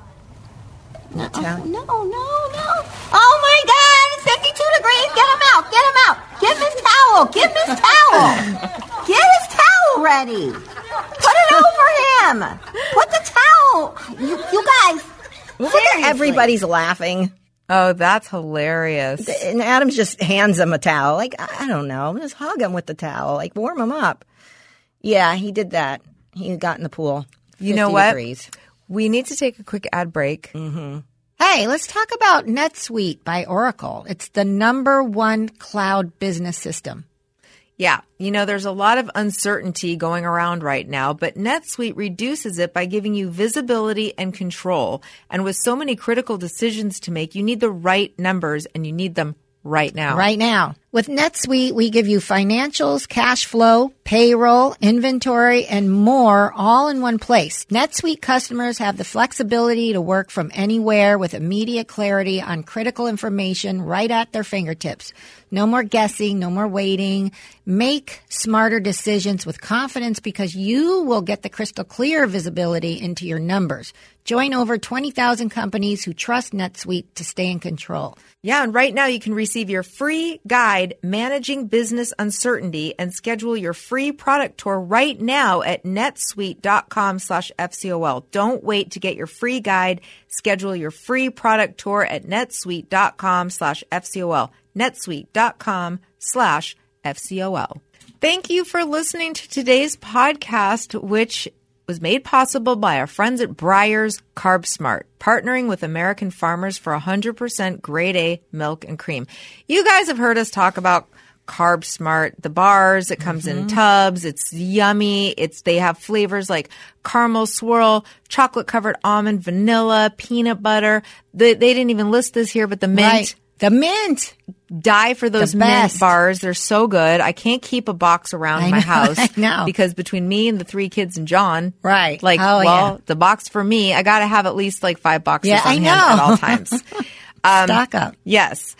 No, no, no, no. Oh my God, it's fifty-two degrees. Get him out, get him out. Give him his towel, give him his towel. Get his towel ready. Put it over him. Put the towel. You, you guys, Look at everybody's laughing. Oh, that's hilarious. And Adams just hands him a towel. Like, I don't know. Just hug him with the towel. Like, warm him up. Yeah, he did that. He got in the pool. You know what? Degrees. We need to take a quick ad break. Mm-hmm. Hey, let's talk about NetSuite by Oracle. It's the number one cloud business system. Yeah. You know, there's a lot of uncertainty going around right now, but NetSuite reduces it by giving you visibility and control. And with so many critical decisions to make, you need the right numbers and you need them right now. Right now. With NetSuite, we give you financials, cash flow, payroll, inventory, and more all in one place. NetSuite customers have the flexibility to work from anywhere with immediate clarity on critical information right at their fingertips. No more guessing, no more waiting. Make smarter decisions with confidence because you will get the crystal clear visibility into your numbers. Join over twenty thousand companies who trust NetSuite to stay in control. Yeah, and right now you can receive your free guide, Managing Business Uncertainty, and schedule your free product tour right now at netsuite.com slash FCOL. Don't wait to get your free guide. Schedule your free product tour at netsuite.com slash FCOL. netsuite.com slash FCOL. Thank you for listening to today's podcast, which was made possible by our friends at Breyers Carb Smart, partnering with American farmers for one hundred percent grade A milk and cream. You guys have heard us talk about Carb Smart, the bars. It comes mm-hmm. in tubs. It's yummy. It's they have flavors like caramel swirl, chocolate covered almond, vanilla, peanut butter. They, they didn't even list this here, but the mint. Right. The mint. Die for those mint bars. They're so good. I can't keep a box around I my know, house. I know. Because between me and the three kids and John, right? Like, oh, well, yeah. the box for me, I got to have at least like five boxes yeah, on I hand know. at all times. Um, Stock up. Yes.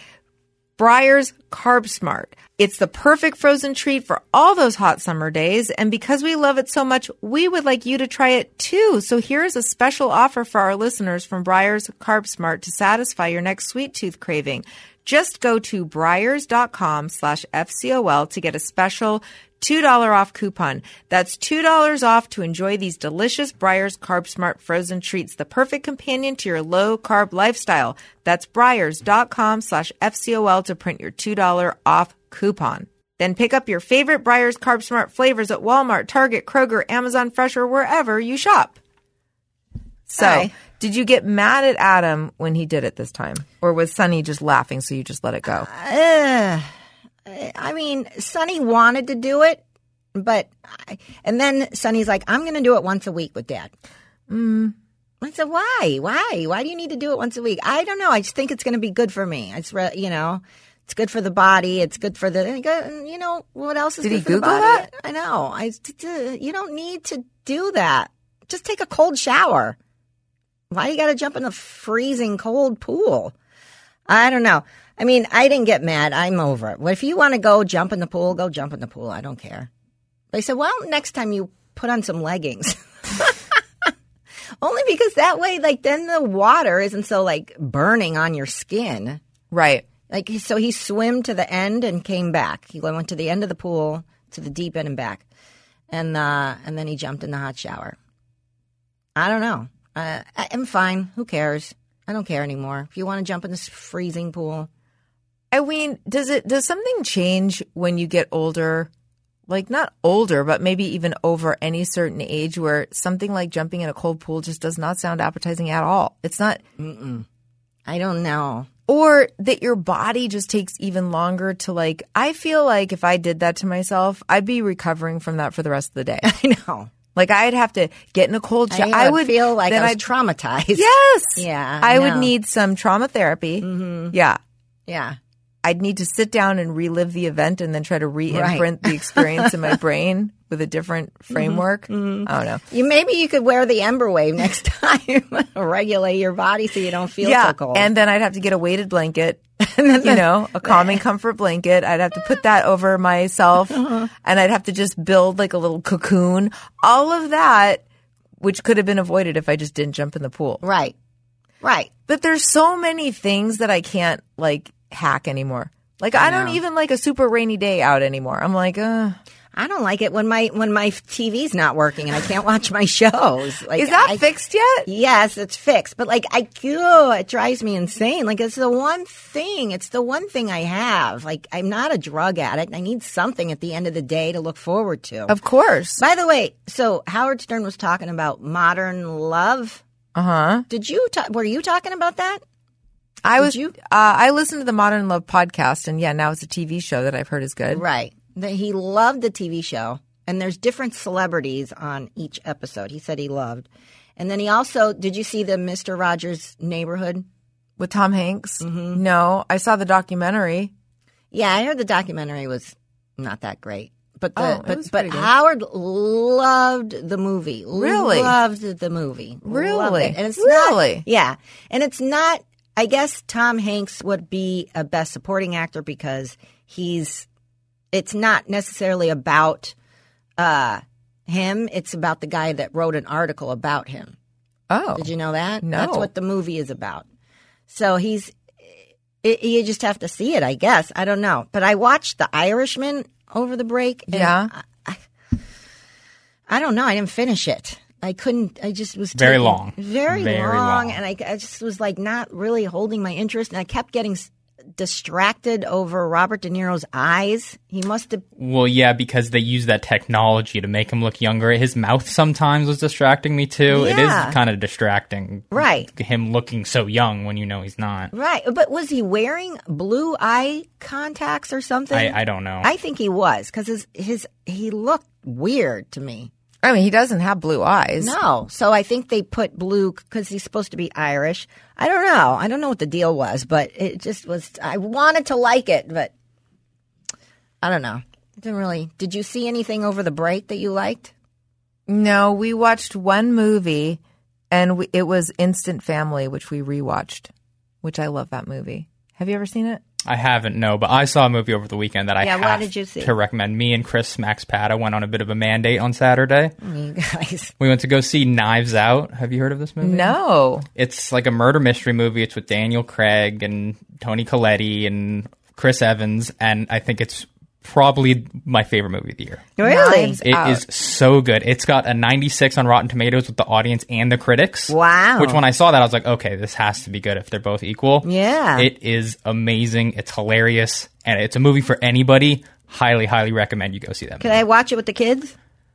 Breyers Carb Smart. It's the perfect frozen treat for all those hot summer days. And because we love it so much, we would like you to try it too. So here's a special offer for our listeners from Breyers Carb Smart to satisfy your next sweet tooth craving. Just go to Breyers.com slash FCOL to get a special two dollars off coupon. That's two dollars off to enjoy these delicious Breyers Carb Smart frozen treats, the perfect companion to your low-carb lifestyle. That's Breyers.com slash FCOL to print your two dollars off coupon. Then pick up your favorite Breyers Carb Smart flavors at Walmart, Target, Kroger, Amazon Fresh, or wherever you shop. So, Hi. Did you get mad at Adam when he did it this time? Or was Sonny just laughing so you just let it go? Uh, I mean, Sonny wanted to do it, but, I, and then Sonny's like, I'm going to do it once a week with Dad. Mm. I said, why? Why? Why do you need to do it once a week? I don't know. I just think it's going to be good for me. It's, re- you know, it's good for the body. It's good for the, you know, what else is Did good he for Google the body? that? I know. I, you don't need to do that. Just take a cold shower. Why you got to jump in a freezing cold pool? I don't know. I mean, I didn't get mad. I'm over it. Well, if you want to go jump in the pool, go jump in the pool. I don't care. They said, well, next time you put on some leggings. Only because that way, like, then the water isn't so, like, burning on your skin. Right. Like, so he swam to the end and came back. He went to the end of the pool, to the deep end and back. And uh, and then he jumped in the hot shower. I don't know. Uh, I'm fine. Who cares? I don't care anymore. If you want to jump in this freezing pool. I mean, does it does something change when you get older? Like, not older, but maybe even over any certain age where something like jumping in a cold pool just does not sound appetizing at all. It's not. Mm-mm. I don't know. Or that your body just takes even longer to, like, I feel like if I did that to myself, I'd be recovering from that for the rest of the day. I know. Like, I'd have to get in a cold shower. I, I would feel like I was I'd, traumatized. Yes. Yeah. I, I would need some trauma therapy. Mm-hmm. Yeah. Yeah. I'd need to sit down and relive the event and then try to re-imprint Right. the experience in my brain with a different framework. Mm-hmm. I don't know. You maybe you could wear the Ember Wave next time. Regulate your body so you don't feel yeah. so cold. And then I'd have to get a weighted blanket, you know, a calming comfort blanket. I'd have to put that over myself uh-huh. and I'd have to just build like a little cocoon. All of that, which could have been avoided if I just didn't jump in the pool. Right. Right. But there's so many things that I can't like hack anymore. Like I, I don't even like a super rainy day out anymore. I'm like, uh I don't like it when my when my T V's not working and I can't watch my shows. Like, is that I, fixed yet? Yes, it's fixed. But like, I oh, it drives me insane. Like, it's the one thing. It's the one thing I have. Like, I'm not a drug addict. I need something at the end of the day to look forward to. Of course. By the way, so Howard Stern was talking about modern love. Uh huh. Did you? Ta- were you talking about that? I Did was. You? Uh, I listened to the Modern Love podcast, and yeah, now it's a T V show that I've heard is good. Right. That he loved the T V show, and there's different celebrities on each episode. He said he loved, and then he also did. You see the Mister Rogers' Neighborhood with Tom Hanks? Mm-hmm. No, I saw the documentary. Yeah, I heard the documentary was not that great, but the, oh, but but Howard loved the movie. Really loved the movie. Really, it. And it's really not, yeah, and it's not. I guess Tom Hanks would be a best supporting actor because he's. It's not necessarily about uh, him. It's about the guy that wrote an article about him. Oh. Did you know that? No. That's what the movie is about. So he's it, – you just have to see it, I guess. I don't know. But I watched The Irishman over the break. And yeah. I, I, I don't know. I didn't finish it. I couldn't – I just was – Very taking, long. Very, very long. long. And I, I just was like not really holding my interest. And I kept getting – distracted over Robert De Niro's eyes. He must have. Well, yeah, because they use that technology to make him look younger. His mouth sometimes was distracting me too. Yeah. It is kind of distracting, right? Him looking so young when you know he's not. Right, but was he wearing blue eye contacts or something? I, I don't know. I think he was because his his he looked weird to me. I mean, he doesn't have blue eyes. No. So I think they put blue because he's supposed to be Irish. I don't know. I don't know what the deal was, but it just was. I wanted to like it, but I don't know. It didn't really. Did you see anything over the break that you liked? No, we watched one movie, and we, it was Instant Family, which we rewatched, which I love that movie. Have you ever seen it? I haven't, no, but I saw a movie over the weekend that I yeah, have what did you see? to recommend. Me and Chris Max Pata went on a bit of a mandate on Saturday. You guys. We went to go see Knives Out. Have you heard of this movie? No. It's like a murder mystery movie. It's with Daniel Craig and Toni Collette and Chris Evans, and I think it's probably my favorite movie of the year. Really? Knives It Out. is so good. It's got a ninety-six on Rotten Tomatoes with the audience and the critics. Wow. Which when I saw that, I was like, okay, this has to be good if they're both equal. Yeah. It is amazing. It's hilarious. And it's a movie for anybody. Highly, highly recommend you go see that Could movie. I watch it with the kids?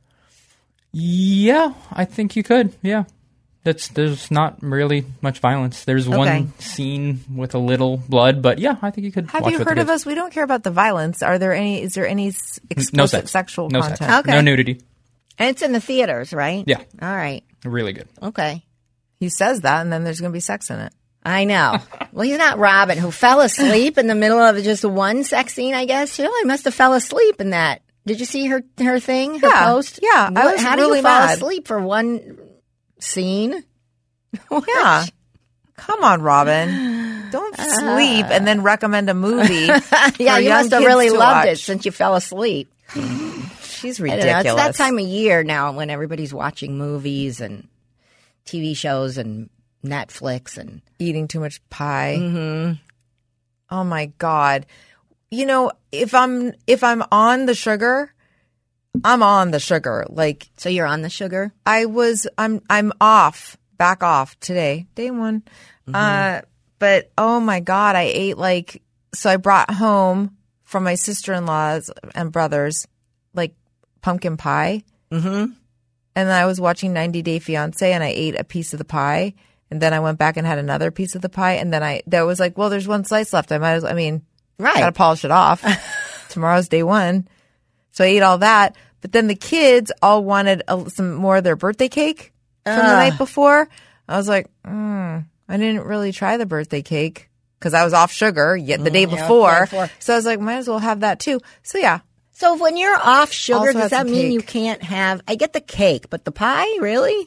Yeah, I think you could. Yeah. That's, there's not really much violence. There's Okay. one scene with a little blood, but yeah, I think you could Have watch you with the heard of kids. us? We don't care about the violence. Are there any? Is there any s- explicit No sex. sexual no content? Sex. Okay. No nudity. And it's in the theaters, right? Yeah. All right. Really good. Okay. He says that, and then there's going to be sex in it. I know. Well, he's not Robin, who fell asleep in the middle of just one sex scene, I guess. You know, he must have fell asleep in that. Did you see her her thing, her Yeah. post? Yeah, I What- was How really do you fall mad. asleep for one scene? Yeah. Come on, Robin. Don't sleep and then recommend a movie. Yeah, for you young must have kids really to loved it watch. since you fell asleep. She's I don't ridiculous. know. It's that time of year now when everybody's watching movies and T V shows and Netflix and Eating too much pie. Mm-hmm. Oh my God. You know, if I'm if I'm on the sugar, I'm on the sugar. Like, so you're on the sugar? I was I'm I'm off, back off today, day one. Mm-hmm. Uh but oh my God, I ate like so I brought home from my sister-in-laws and brothers like pumpkin pie. Mm-hmm. And then I was watching ninety Day Fiancé and I ate a piece of the pie. And then I went back and had another piece of the pie. And then I, there was like, well, there's one slice left. I might as well, I mean, right. Gotta polish it off. Tomorrow's day one. So I ate all that. But then the kids all wanted a, some more of their birthday cake from uh. the night before. I was like, mm, I didn't really try the birthday cake because I was off sugar yet the day Mm, yeah, before. day before. So I was like, might as well have that too. So yeah. So when you're off sugar, Also does had that some mean cake. you can't have, I get the cake, but the pie, really?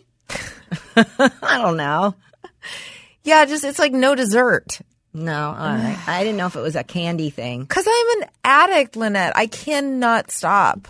I don't know. Yeah, just it's like no dessert. No, all right. I didn't know if it was a candy thing. Because I'm an addict, Lynette. I cannot stop.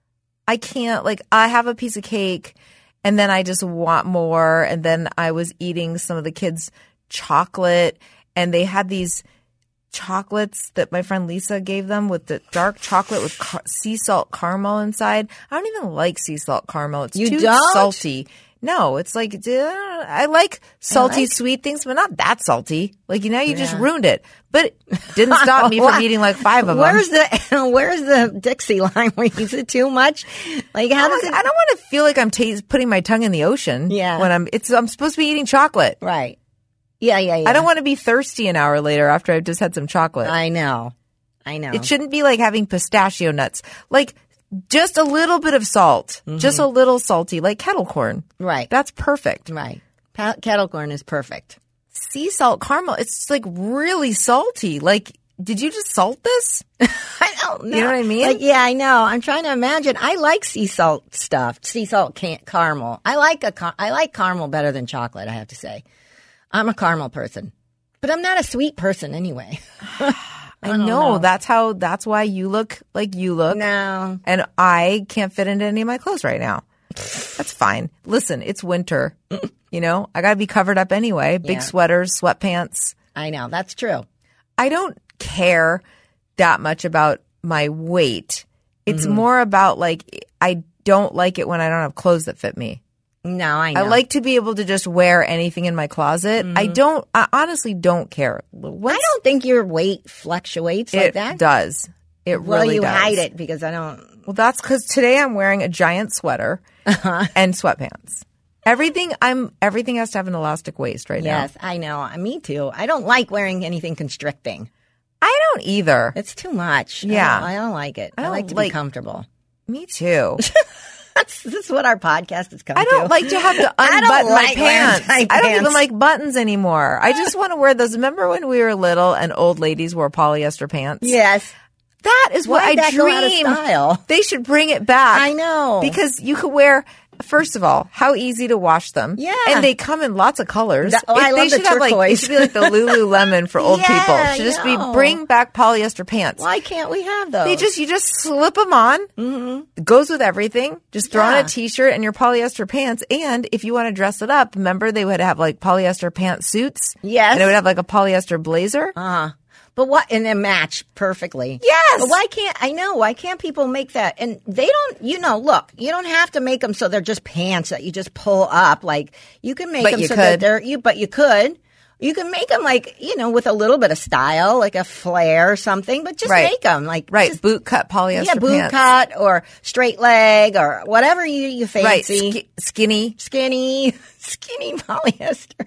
I can't, like, I have a piece of cake and then I just want more. And then I was eating some of the kids' chocolate and they had these chocolates that my friend Lisa gave them with the dark chocolate with car- sea salt caramel inside. I don't even like sea salt caramel. It's You too don't? salty. No, it's like, uh, I like salty, I like- sweet things, but not that salty. Like, you know, you just Yeah. ruined it. But it didn't stop me from eating like five of them. Where's the Where's the Dixie line? Where you use it too much? Like how I'm does like, it? I don't want to feel like I'm t- putting my tongue in the ocean. Yeah. When I'm, it's, I'm supposed to be eating chocolate. Right. Yeah, yeah, yeah. I don't want to be thirsty an hour later after I've just had some chocolate. I know. I know. It shouldn't be like having pistachio nuts. Like, just a little bit of salt. Mm-hmm. Just a little salty, like kettle corn. Right. That's perfect. Right. Pa- kettle corn is perfect. Sea salt caramel, it's like really salty. Like, did you just salt this? I don't know. You know what I mean? Like, yeah, I know. I'm trying to imagine. I like sea salt stuff. Sea salt can- caramel. I like a car- I like caramel better than chocolate, I have to say. I'm a caramel person. But I'm not a sweet person anyway. I, I don't know. know. That's how, that's why you look like you look. No. And I can't fit into any of my clothes right now. That's fine. Listen, it's winter. You know, I got to be covered up anyway. Big Yeah. sweaters, sweatpants. I know. That's true. I don't care that much about my weight. It's Mm-hmm. more about like, I don't like it when I don't have clothes that fit me. No, I know. I like to be able to just wear anything in my closet. I don't, I honestly don't care. What's, I don't think your weight fluctuates like it that. does. It Well, really you does. hide it because I don't. Well, that's because today I'm wearing a giant sweater Uh-huh. and sweatpants. Everything I'm everything has to have an elastic waist right Yes, now. I know. Me too. I don't like wearing anything constricting. I don't either. It's too much. Yeah. I don't, I don't like it. I, I don't like to like- be comfortable. Me too. That's this is what our podcast has come I to. don't like to have to I don't unbutton my like wearing pants. tight I don't even pants. like buttons anymore. I just want to wear those. Remember when we were little and old ladies wore polyester pants? Yes. That is what Why'd I that dream. go out of style? They should bring it back. I know. Because you could wear, first of all, how easy to wash them. Yeah. And they come in lots of colors. That- oh, If I they love the should have like, it turquoise. should be like the Lululemon for old Yeah, people. It should I just be know. bring back polyester pants. Why can't we have those? They just, you just slip them on. Mm-hmm. It goes with everything. Just throw on Yeah. a t-shirt and your polyester pants. And if you want to dress it up, remember they would have like polyester pantsuits. Yes. And it would have like a polyester blazer. Uh-huh. But what, and they match perfectly. Yes. But why can't, I know, why can't people make that? And they don't, you know, look, you don't have to make them so they're just pants that you just pull up. Like, you can make But them you so that could. they're, you, but you could. You can make them like, you know, with a little bit of style, like a flare or something, but just Right. make them like, Right. just- Boot cut polyester yeah, boot pants. cut or straight leg or whatever you, you Right. fancy. Ski- skinny. Skinny, skinny polyester.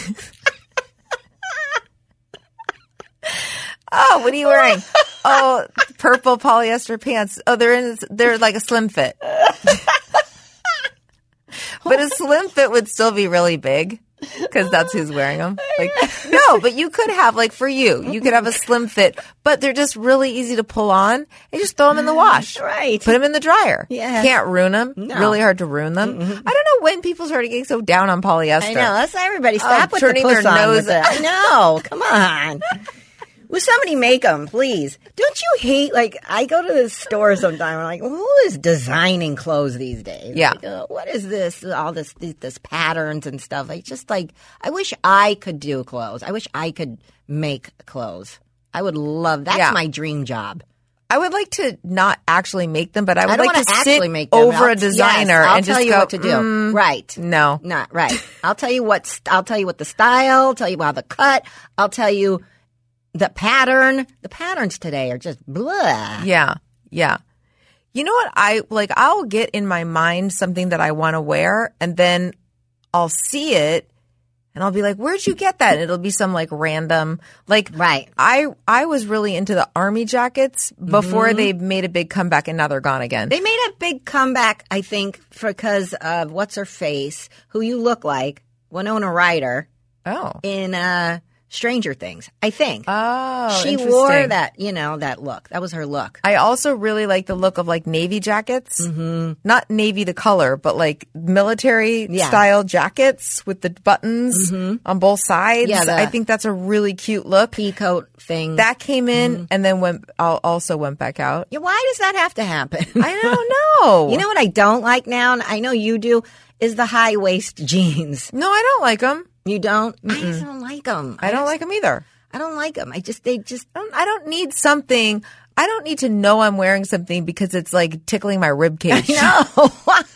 Oh, what are you wearing? Oh, purple polyester pants. Oh, they're in, they're like a slim fit. But a slim fit would still be really big. because that's who's wearing them. Like, no, but you could have, like, for you, you could have a slim fit, but they're just really easy to pull on. And just throw them in the wash. Right. Put them in the dryer. Yeah. Can't ruin them. No. Really hard to ruin them. Mm-hmm. I don't know when people started getting so down on polyester. I know. Let's everybody stop Oh, with the turning their puss on nose with it. I know. Come on. Will somebody make them, please? Don't you hate, like, I go to the store sometimes, I'm like, who is designing clothes these days? Yeah. Like, uh, what is this, all this, this, this patterns and stuff? Like, just like, I wish I could do clothes. I wish I could make clothes. I would love, that's Yeah. my dream job. I would like to not actually make them, but I would I don't like want to actually sit make them. over I'll- a designer yes, I'll and tell just you go, what to do. "Mm, Right. No. Not right. I'll tell you what, st- I'll tell you what the style, tell you how the cut, I'll tell you the pattern. The patterns today are just blah. Yeah. Yeah. You know what? I like, I'll get in my mind something that I want to wear, and then I'll see it and I'll be like, where'd you get that? And it'll be some like random, like, Right. I, I was really into the army jackets before they made a big comeback, and now they're gone again. They made a big comeback, I think, because of what's her face, who you look like, Winona Ryder, oh. in uh, Stranger Things, I think. Oh, she interesting. wore that, you know, that look. That was her look. I also really like the look of like navy jackets. Mm-hmm. Not navy the color, but like military Yeah. style jackets with the buttons on both sides. Yeah, the- I think that's a really cute look. Pea coat thing. That came in and then went al- also went back out. Yeah, why does that have to happen? I don't know. You know what I don't like now, and I know you do, is the high waist jeans. No, I don't like them. You don't? I just don't like them. I don't like them either. I don't like them. I just, they just, I don't, I don't need something. I don't need to know I'm wearing something because it's like tickling my rib cage. no.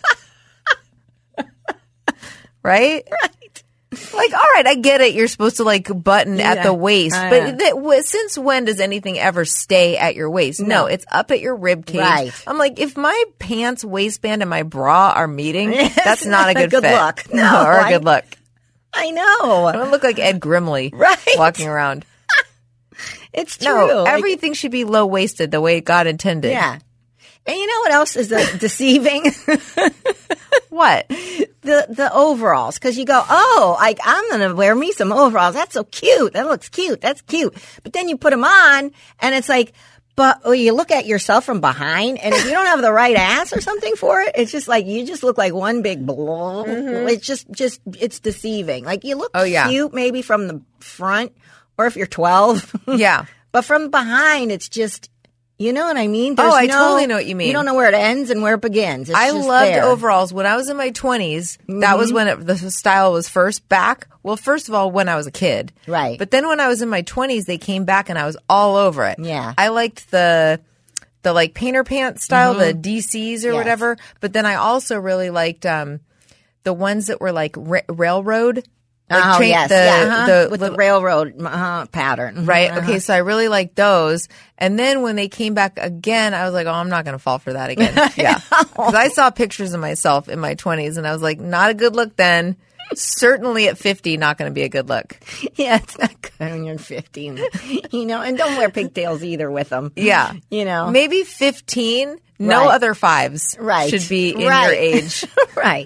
Right? Right. Like, all right, I get it. You're supposed to like button at Yeah. the waist, I but know. th- w- since when does anything ever stay at your waist? No, No. it's up at your rib cage. Right. I'm like, if my pants, waistband, and my bra are meeting, that's not a good, Good fit. look. No, No, or a I- good look. I know. I don't look like Ed Grimley, Right. walking around. It's true. No, Like, everything should be low waisted the way God intended. yeah. And you know what else is uh, deceiving? What? the the overalls, because you go, oh, like I'm gonna wear me some overalls. That's so cute. That looks cute. That's cute. But then you put them on, and it's like, but oh, you look at yourself from behind, and if you don't have the right ass or something for it, it's just like you just look like one big blow. It's just just it's deceiving. Like you look Oh, yeah. cute maybe from the front, or if you're twelve, Yeah. but from behind, it's just. You know what I mean? Oh, I no- totally know what you mean. You don't know where it ends and where it begins. It's I just loved there. overalls when I was in my twenties. That was when it, the style was first back. Well, first of all, when I was a kid, Right. But then when I was in my twenties, they came back, and I was all over it. Yeah. I liked the the like painter pants style, the D Cs or Yes. whatever. But then I also really liked um, the ones that were like ra- railroad. Like Oh train- yes, the, yeah, uh-huh. the with little- the railroad uh, pattern, Right. Uh-huh. Okay. So I really liked those. And then when they came back again, I was like, oh, I'm not going to fall for that again. Yeah. Because I saw pictures of myself in my twenties, and I was like, not a good look then. Certainly at fifty, not going to be a good look. Yeah, it's not good when you're fifteen, you know. And don't wear pigtails either with them. Yeah. you know, Maybe fifteen, no Right. other fives right should be in right. your age. right?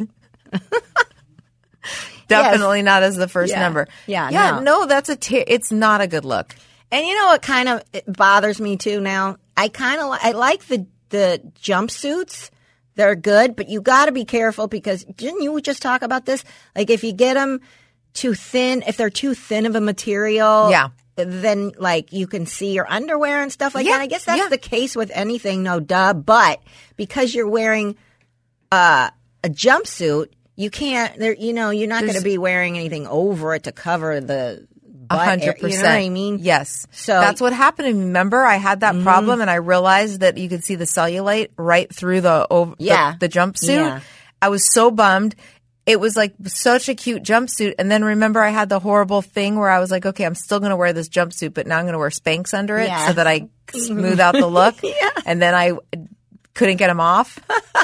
Definitely not as the first Yeah. number. Yeah, Yeah. no. No, that's a, ter- it's not a good look. And you know what kind of it bothers me too now? I kind of li- I like the the jumpsuits. They're good, but you got to be careful because didn't you just talk about this? Like if you get them too thin, if they're too thin of a material, Yeah. then like you can see your underwear and stuff like Yeah, that. I guess that's yeah. the case with anything, no duh. But because you're wearing uh, a jumpsuit, you can't. There, you know, you're not going to There's- be wearing anything over it to cover the. A butt hundred area, percent. You know what I mean? Yes. So- that's what happened. to me. Remember, I had that problem, and I realized that you could see the cellulite right through the over, Yeah. the, the jumpsuit. Yeah. I was so bummed. It was like such a cute jumpsuit, and then remember, I had the horrible thing where I was like, okay, I'm still going to wear this jumpsuit, but now I'm going to wear Spanx under it Yeah. so that I smooth out the look. Yeah. And then I Couldn't get them off.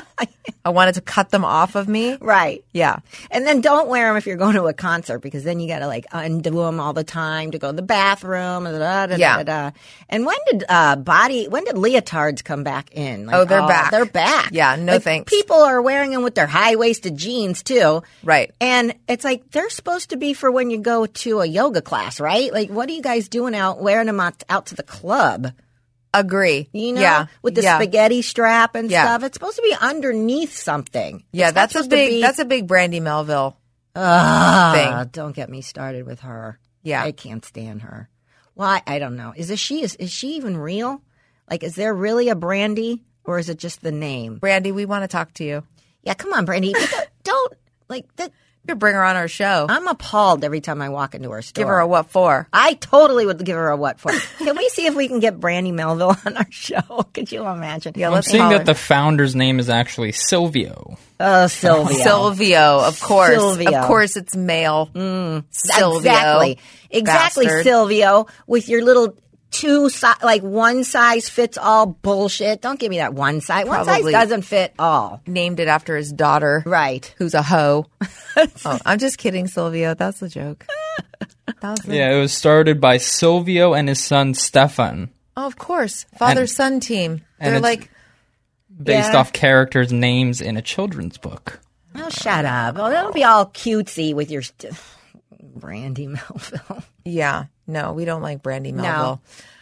I wanted to cut them off of me. Right. Yeah. And then don't wear them if you're going to a concert because then you got to like undo them all the time to go to the bathroom. Da, da, da, Yeah. da, da. And when did uh, body? When did leotards come back in? Like, Oh, they're back. They're back. Yeah, no Like, thanks. People are wearing them with their high waisted jeans too. Right. And it's like they're supposed to be for when you go to a yoga class, right? Like, what are you guys doing out wearing them out, out to the club? Agree. You know, yeah. with the yeah. spaghetti strap and Yeah. stuff. It's supposed to be underneath something. Yeah, It's not that's a supposed to big be- that's a big Brandy Melville Ah, thing. Don't get me started with her. Yeah. I can't stand her. Why? I don't know. Is it she? Is, is she even real? Like, is there really a Brandy, or is it just the name? Brandy, we want to talk to you. Yeah, come on, Brandy. don't, don't like that. You could bring her on our show. I'm appalled every time I walk into her store. Give her a what for? I totally would give her a what for. Can we see if we can get Brandy Melville on our show? Could you imagine? Yeah, I'm let's seeing call that her. the founder's name is actually Silvio. Oh, Sylvia. Silvio, of course. Silvio. Of course it's male. Mm, Silvio. Exactly. Exactly, Bastard. Silvio, with your little two, si- like one size fits all bullshit. Don't give me that one size. One size Probably. doesn't fit all. Named it after his daughter. Right. Who's a hoe. Oh, I'm just kidding, Silvio. That's a joke. That was a- Yeah, it was started by Silvio and his son Stefan, Oh, of course. Father-son team. and They're it's- like, based Yeah. off characters' names in a children's book. Oh, shut up. Oh, don't be all cutesy with your st- Brandy Melville. yeah, no, we don't like Brandy Melville.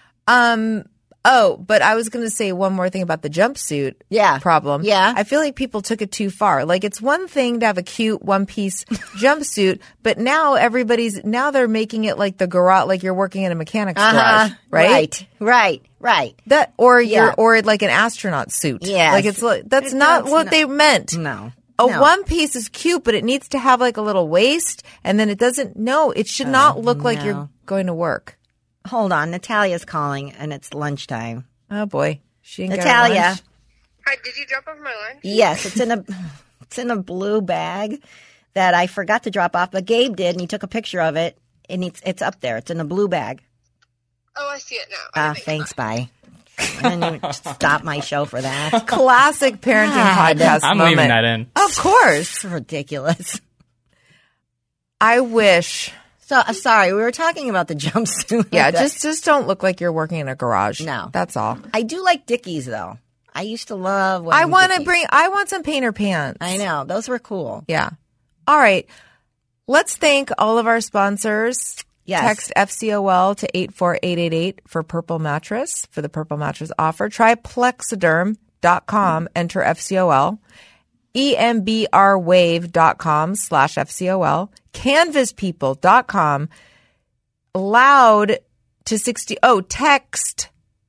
Um, oh, but I was going to say one more thing about the jumpsuit Yeah. problem. Yeah. I feel like people took it too far. Like, it's one thing to have a cute one-piece jumpsuit, but now everybody's, now they're making it like the garage, like you're working in a mechanic's garage, Uh-huh. right? Right. Right. Right. That, or you're, Yeah. or like an astronaut suit. Yes. Like, it's like, that's It- not that's what not- they meant. No. A No. one piece is cute, but it needs to have like a little waist, and then it doesn't. No, it should not look like no. you're going to work. Hold on. Natalia's calling, and it's lunchtime. Oh boy, she didn't get her Natalia. lunch. Hi, did you drop off my lunch? Yes, it's in a it's in a blue bag that I forgot to drop off, but Gabe did, and he took a picture of it, and it's it's up there. It's in a blue bag. Oh, I see it now. Ah, Everything's thanks, fine. bye. And then you stop my show for that. Classic parenting God. podcast I'm moment. leaving that in. Of course. It's ridiculous. I wish. So uh, sorry, we were talking about the jumpsuit. Yeah, just just don't look like you're working in a garage. No. That's all. I do like Dickies though. I used to love. I wearing want to Dickies. bring. I want some painter pants. I know those were cool. Yeah. All right. Let's thank all of our sponsors. Yes. Text F C O L to eight four eight eight eight for Purple Mattress, for the Purple Mattress offer. Try Plexiderm dot com, enter F C O L. E M B R wave dot com slash F C O L. Canvas people dot com. Loud to sixty. Oh, text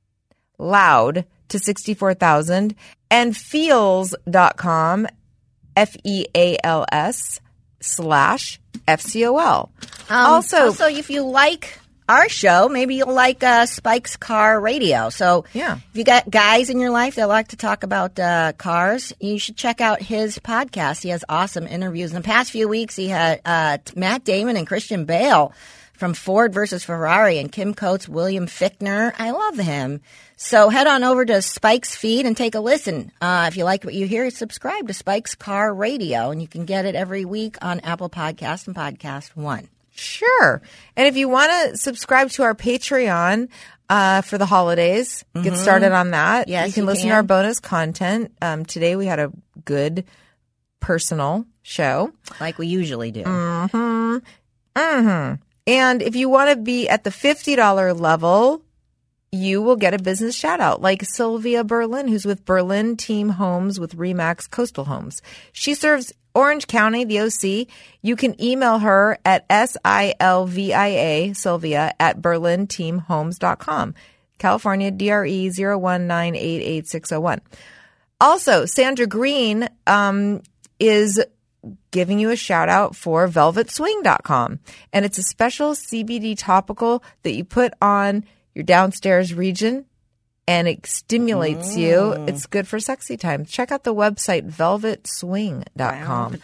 loud to sixty-four thousand. And feels dot com, F E A L S slash F C O L. Um, also, also, if you like our show, maybe you'll like uh, Spike's Car Radio. So, Yeah. if you got guys in your life that like to talk about uh, cars, you should check out his podcast. He has awesome interviews. In the past few weeks, he had uh, Matt Damon and Christian Bale from Ford versus Ferrari, and Kim Coates, William Fichtner. I love him. So head on over to Spike's feed and take a listen. Uh, if you like what you hear, subscribe to Spike's Car Radio, and you can get it every week on Apple Podcasts and Podcast One. Sure. And if you want to subscribe to our Patreon uh, for the holidays, get started on that. Yes, you can you listen can. to our bonus content. Um, today we had a good personal show. Like we usually do. Mm-hmm. Mm-hmm. And if you want to be at the fifty dollars level, you will get a business shout out like Sylvia Berlin, who's with Berlin Team Homes with Remax Coastal Homes. She serves Orange County, the O C. You can email her at S I L V I A, Sylvia, at berlin team homes dot com. California, D R E zero one nine eight eight six zero one. Also, Sandra Green um, is giving you a shout out for velvet swing dot com. And it's a special C B D topical that you put on your downstairs region and it stimulates you. It's good for sexy time. Check out the website velvet swing dot com.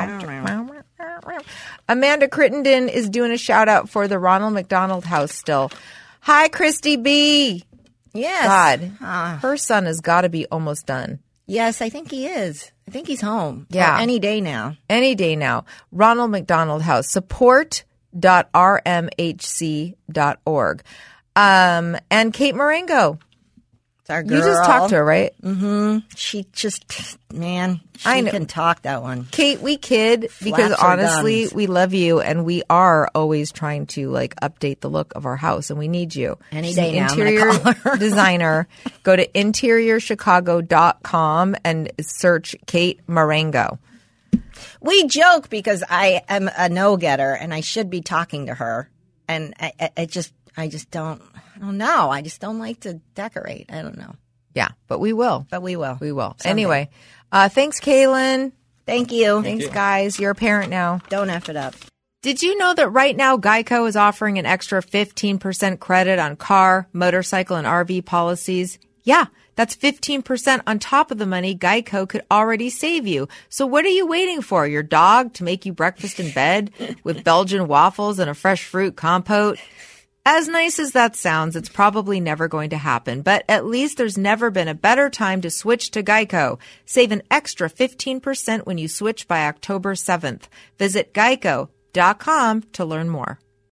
Amanda Crittenden is doing a shout out for the Ronald McDonald House still. Hi, Christy B. Yes. God, Ah. her son has got to be almost done. Yes, I think he is. I think he's home. Yeah. Or any day now. Any day now. Ronald McDonald House. Support dot r m h c dot org. Um, and Kate Marengo. It's our girl. You just talked to her, right? Mm-hmm. She just, man, she I know. can talk, that one. Kate, we kid because Flaps her honestly, guns. we love you and we are always trying to like update the look of our house and we need you. Any She's day an now, I'm gonna interior call her. designer. Go to interior chicago dot com and search Kate Marengo. We joke because I am a no-getter and I should be talking to her. And I, I, I just, I just don't, I don't know. I just don't like to decorate. I don't know. Yeah, but we will. But we will. We will. Someday. Anyway, uh, thanks, Kaylin. Thank you. Thanks, guys. You're a parent now. Don't F it up. Did you know that right now Geico is offering an extra fifteen percent credit on car, motorcycle, and R V policies? Yeah, that's fifteen percent on top of the money Geico could already save you. So what are you waiting for? Your dog to make you breakfast in bed with Belgian waffles and a fresh fruit compote? As nice as that sounds, it's probably never going to happen, but at least there's never been a better time to switch to Geico. Save an extra fifteen percent when you switch by October seventh. Visit geico dot com to learn more.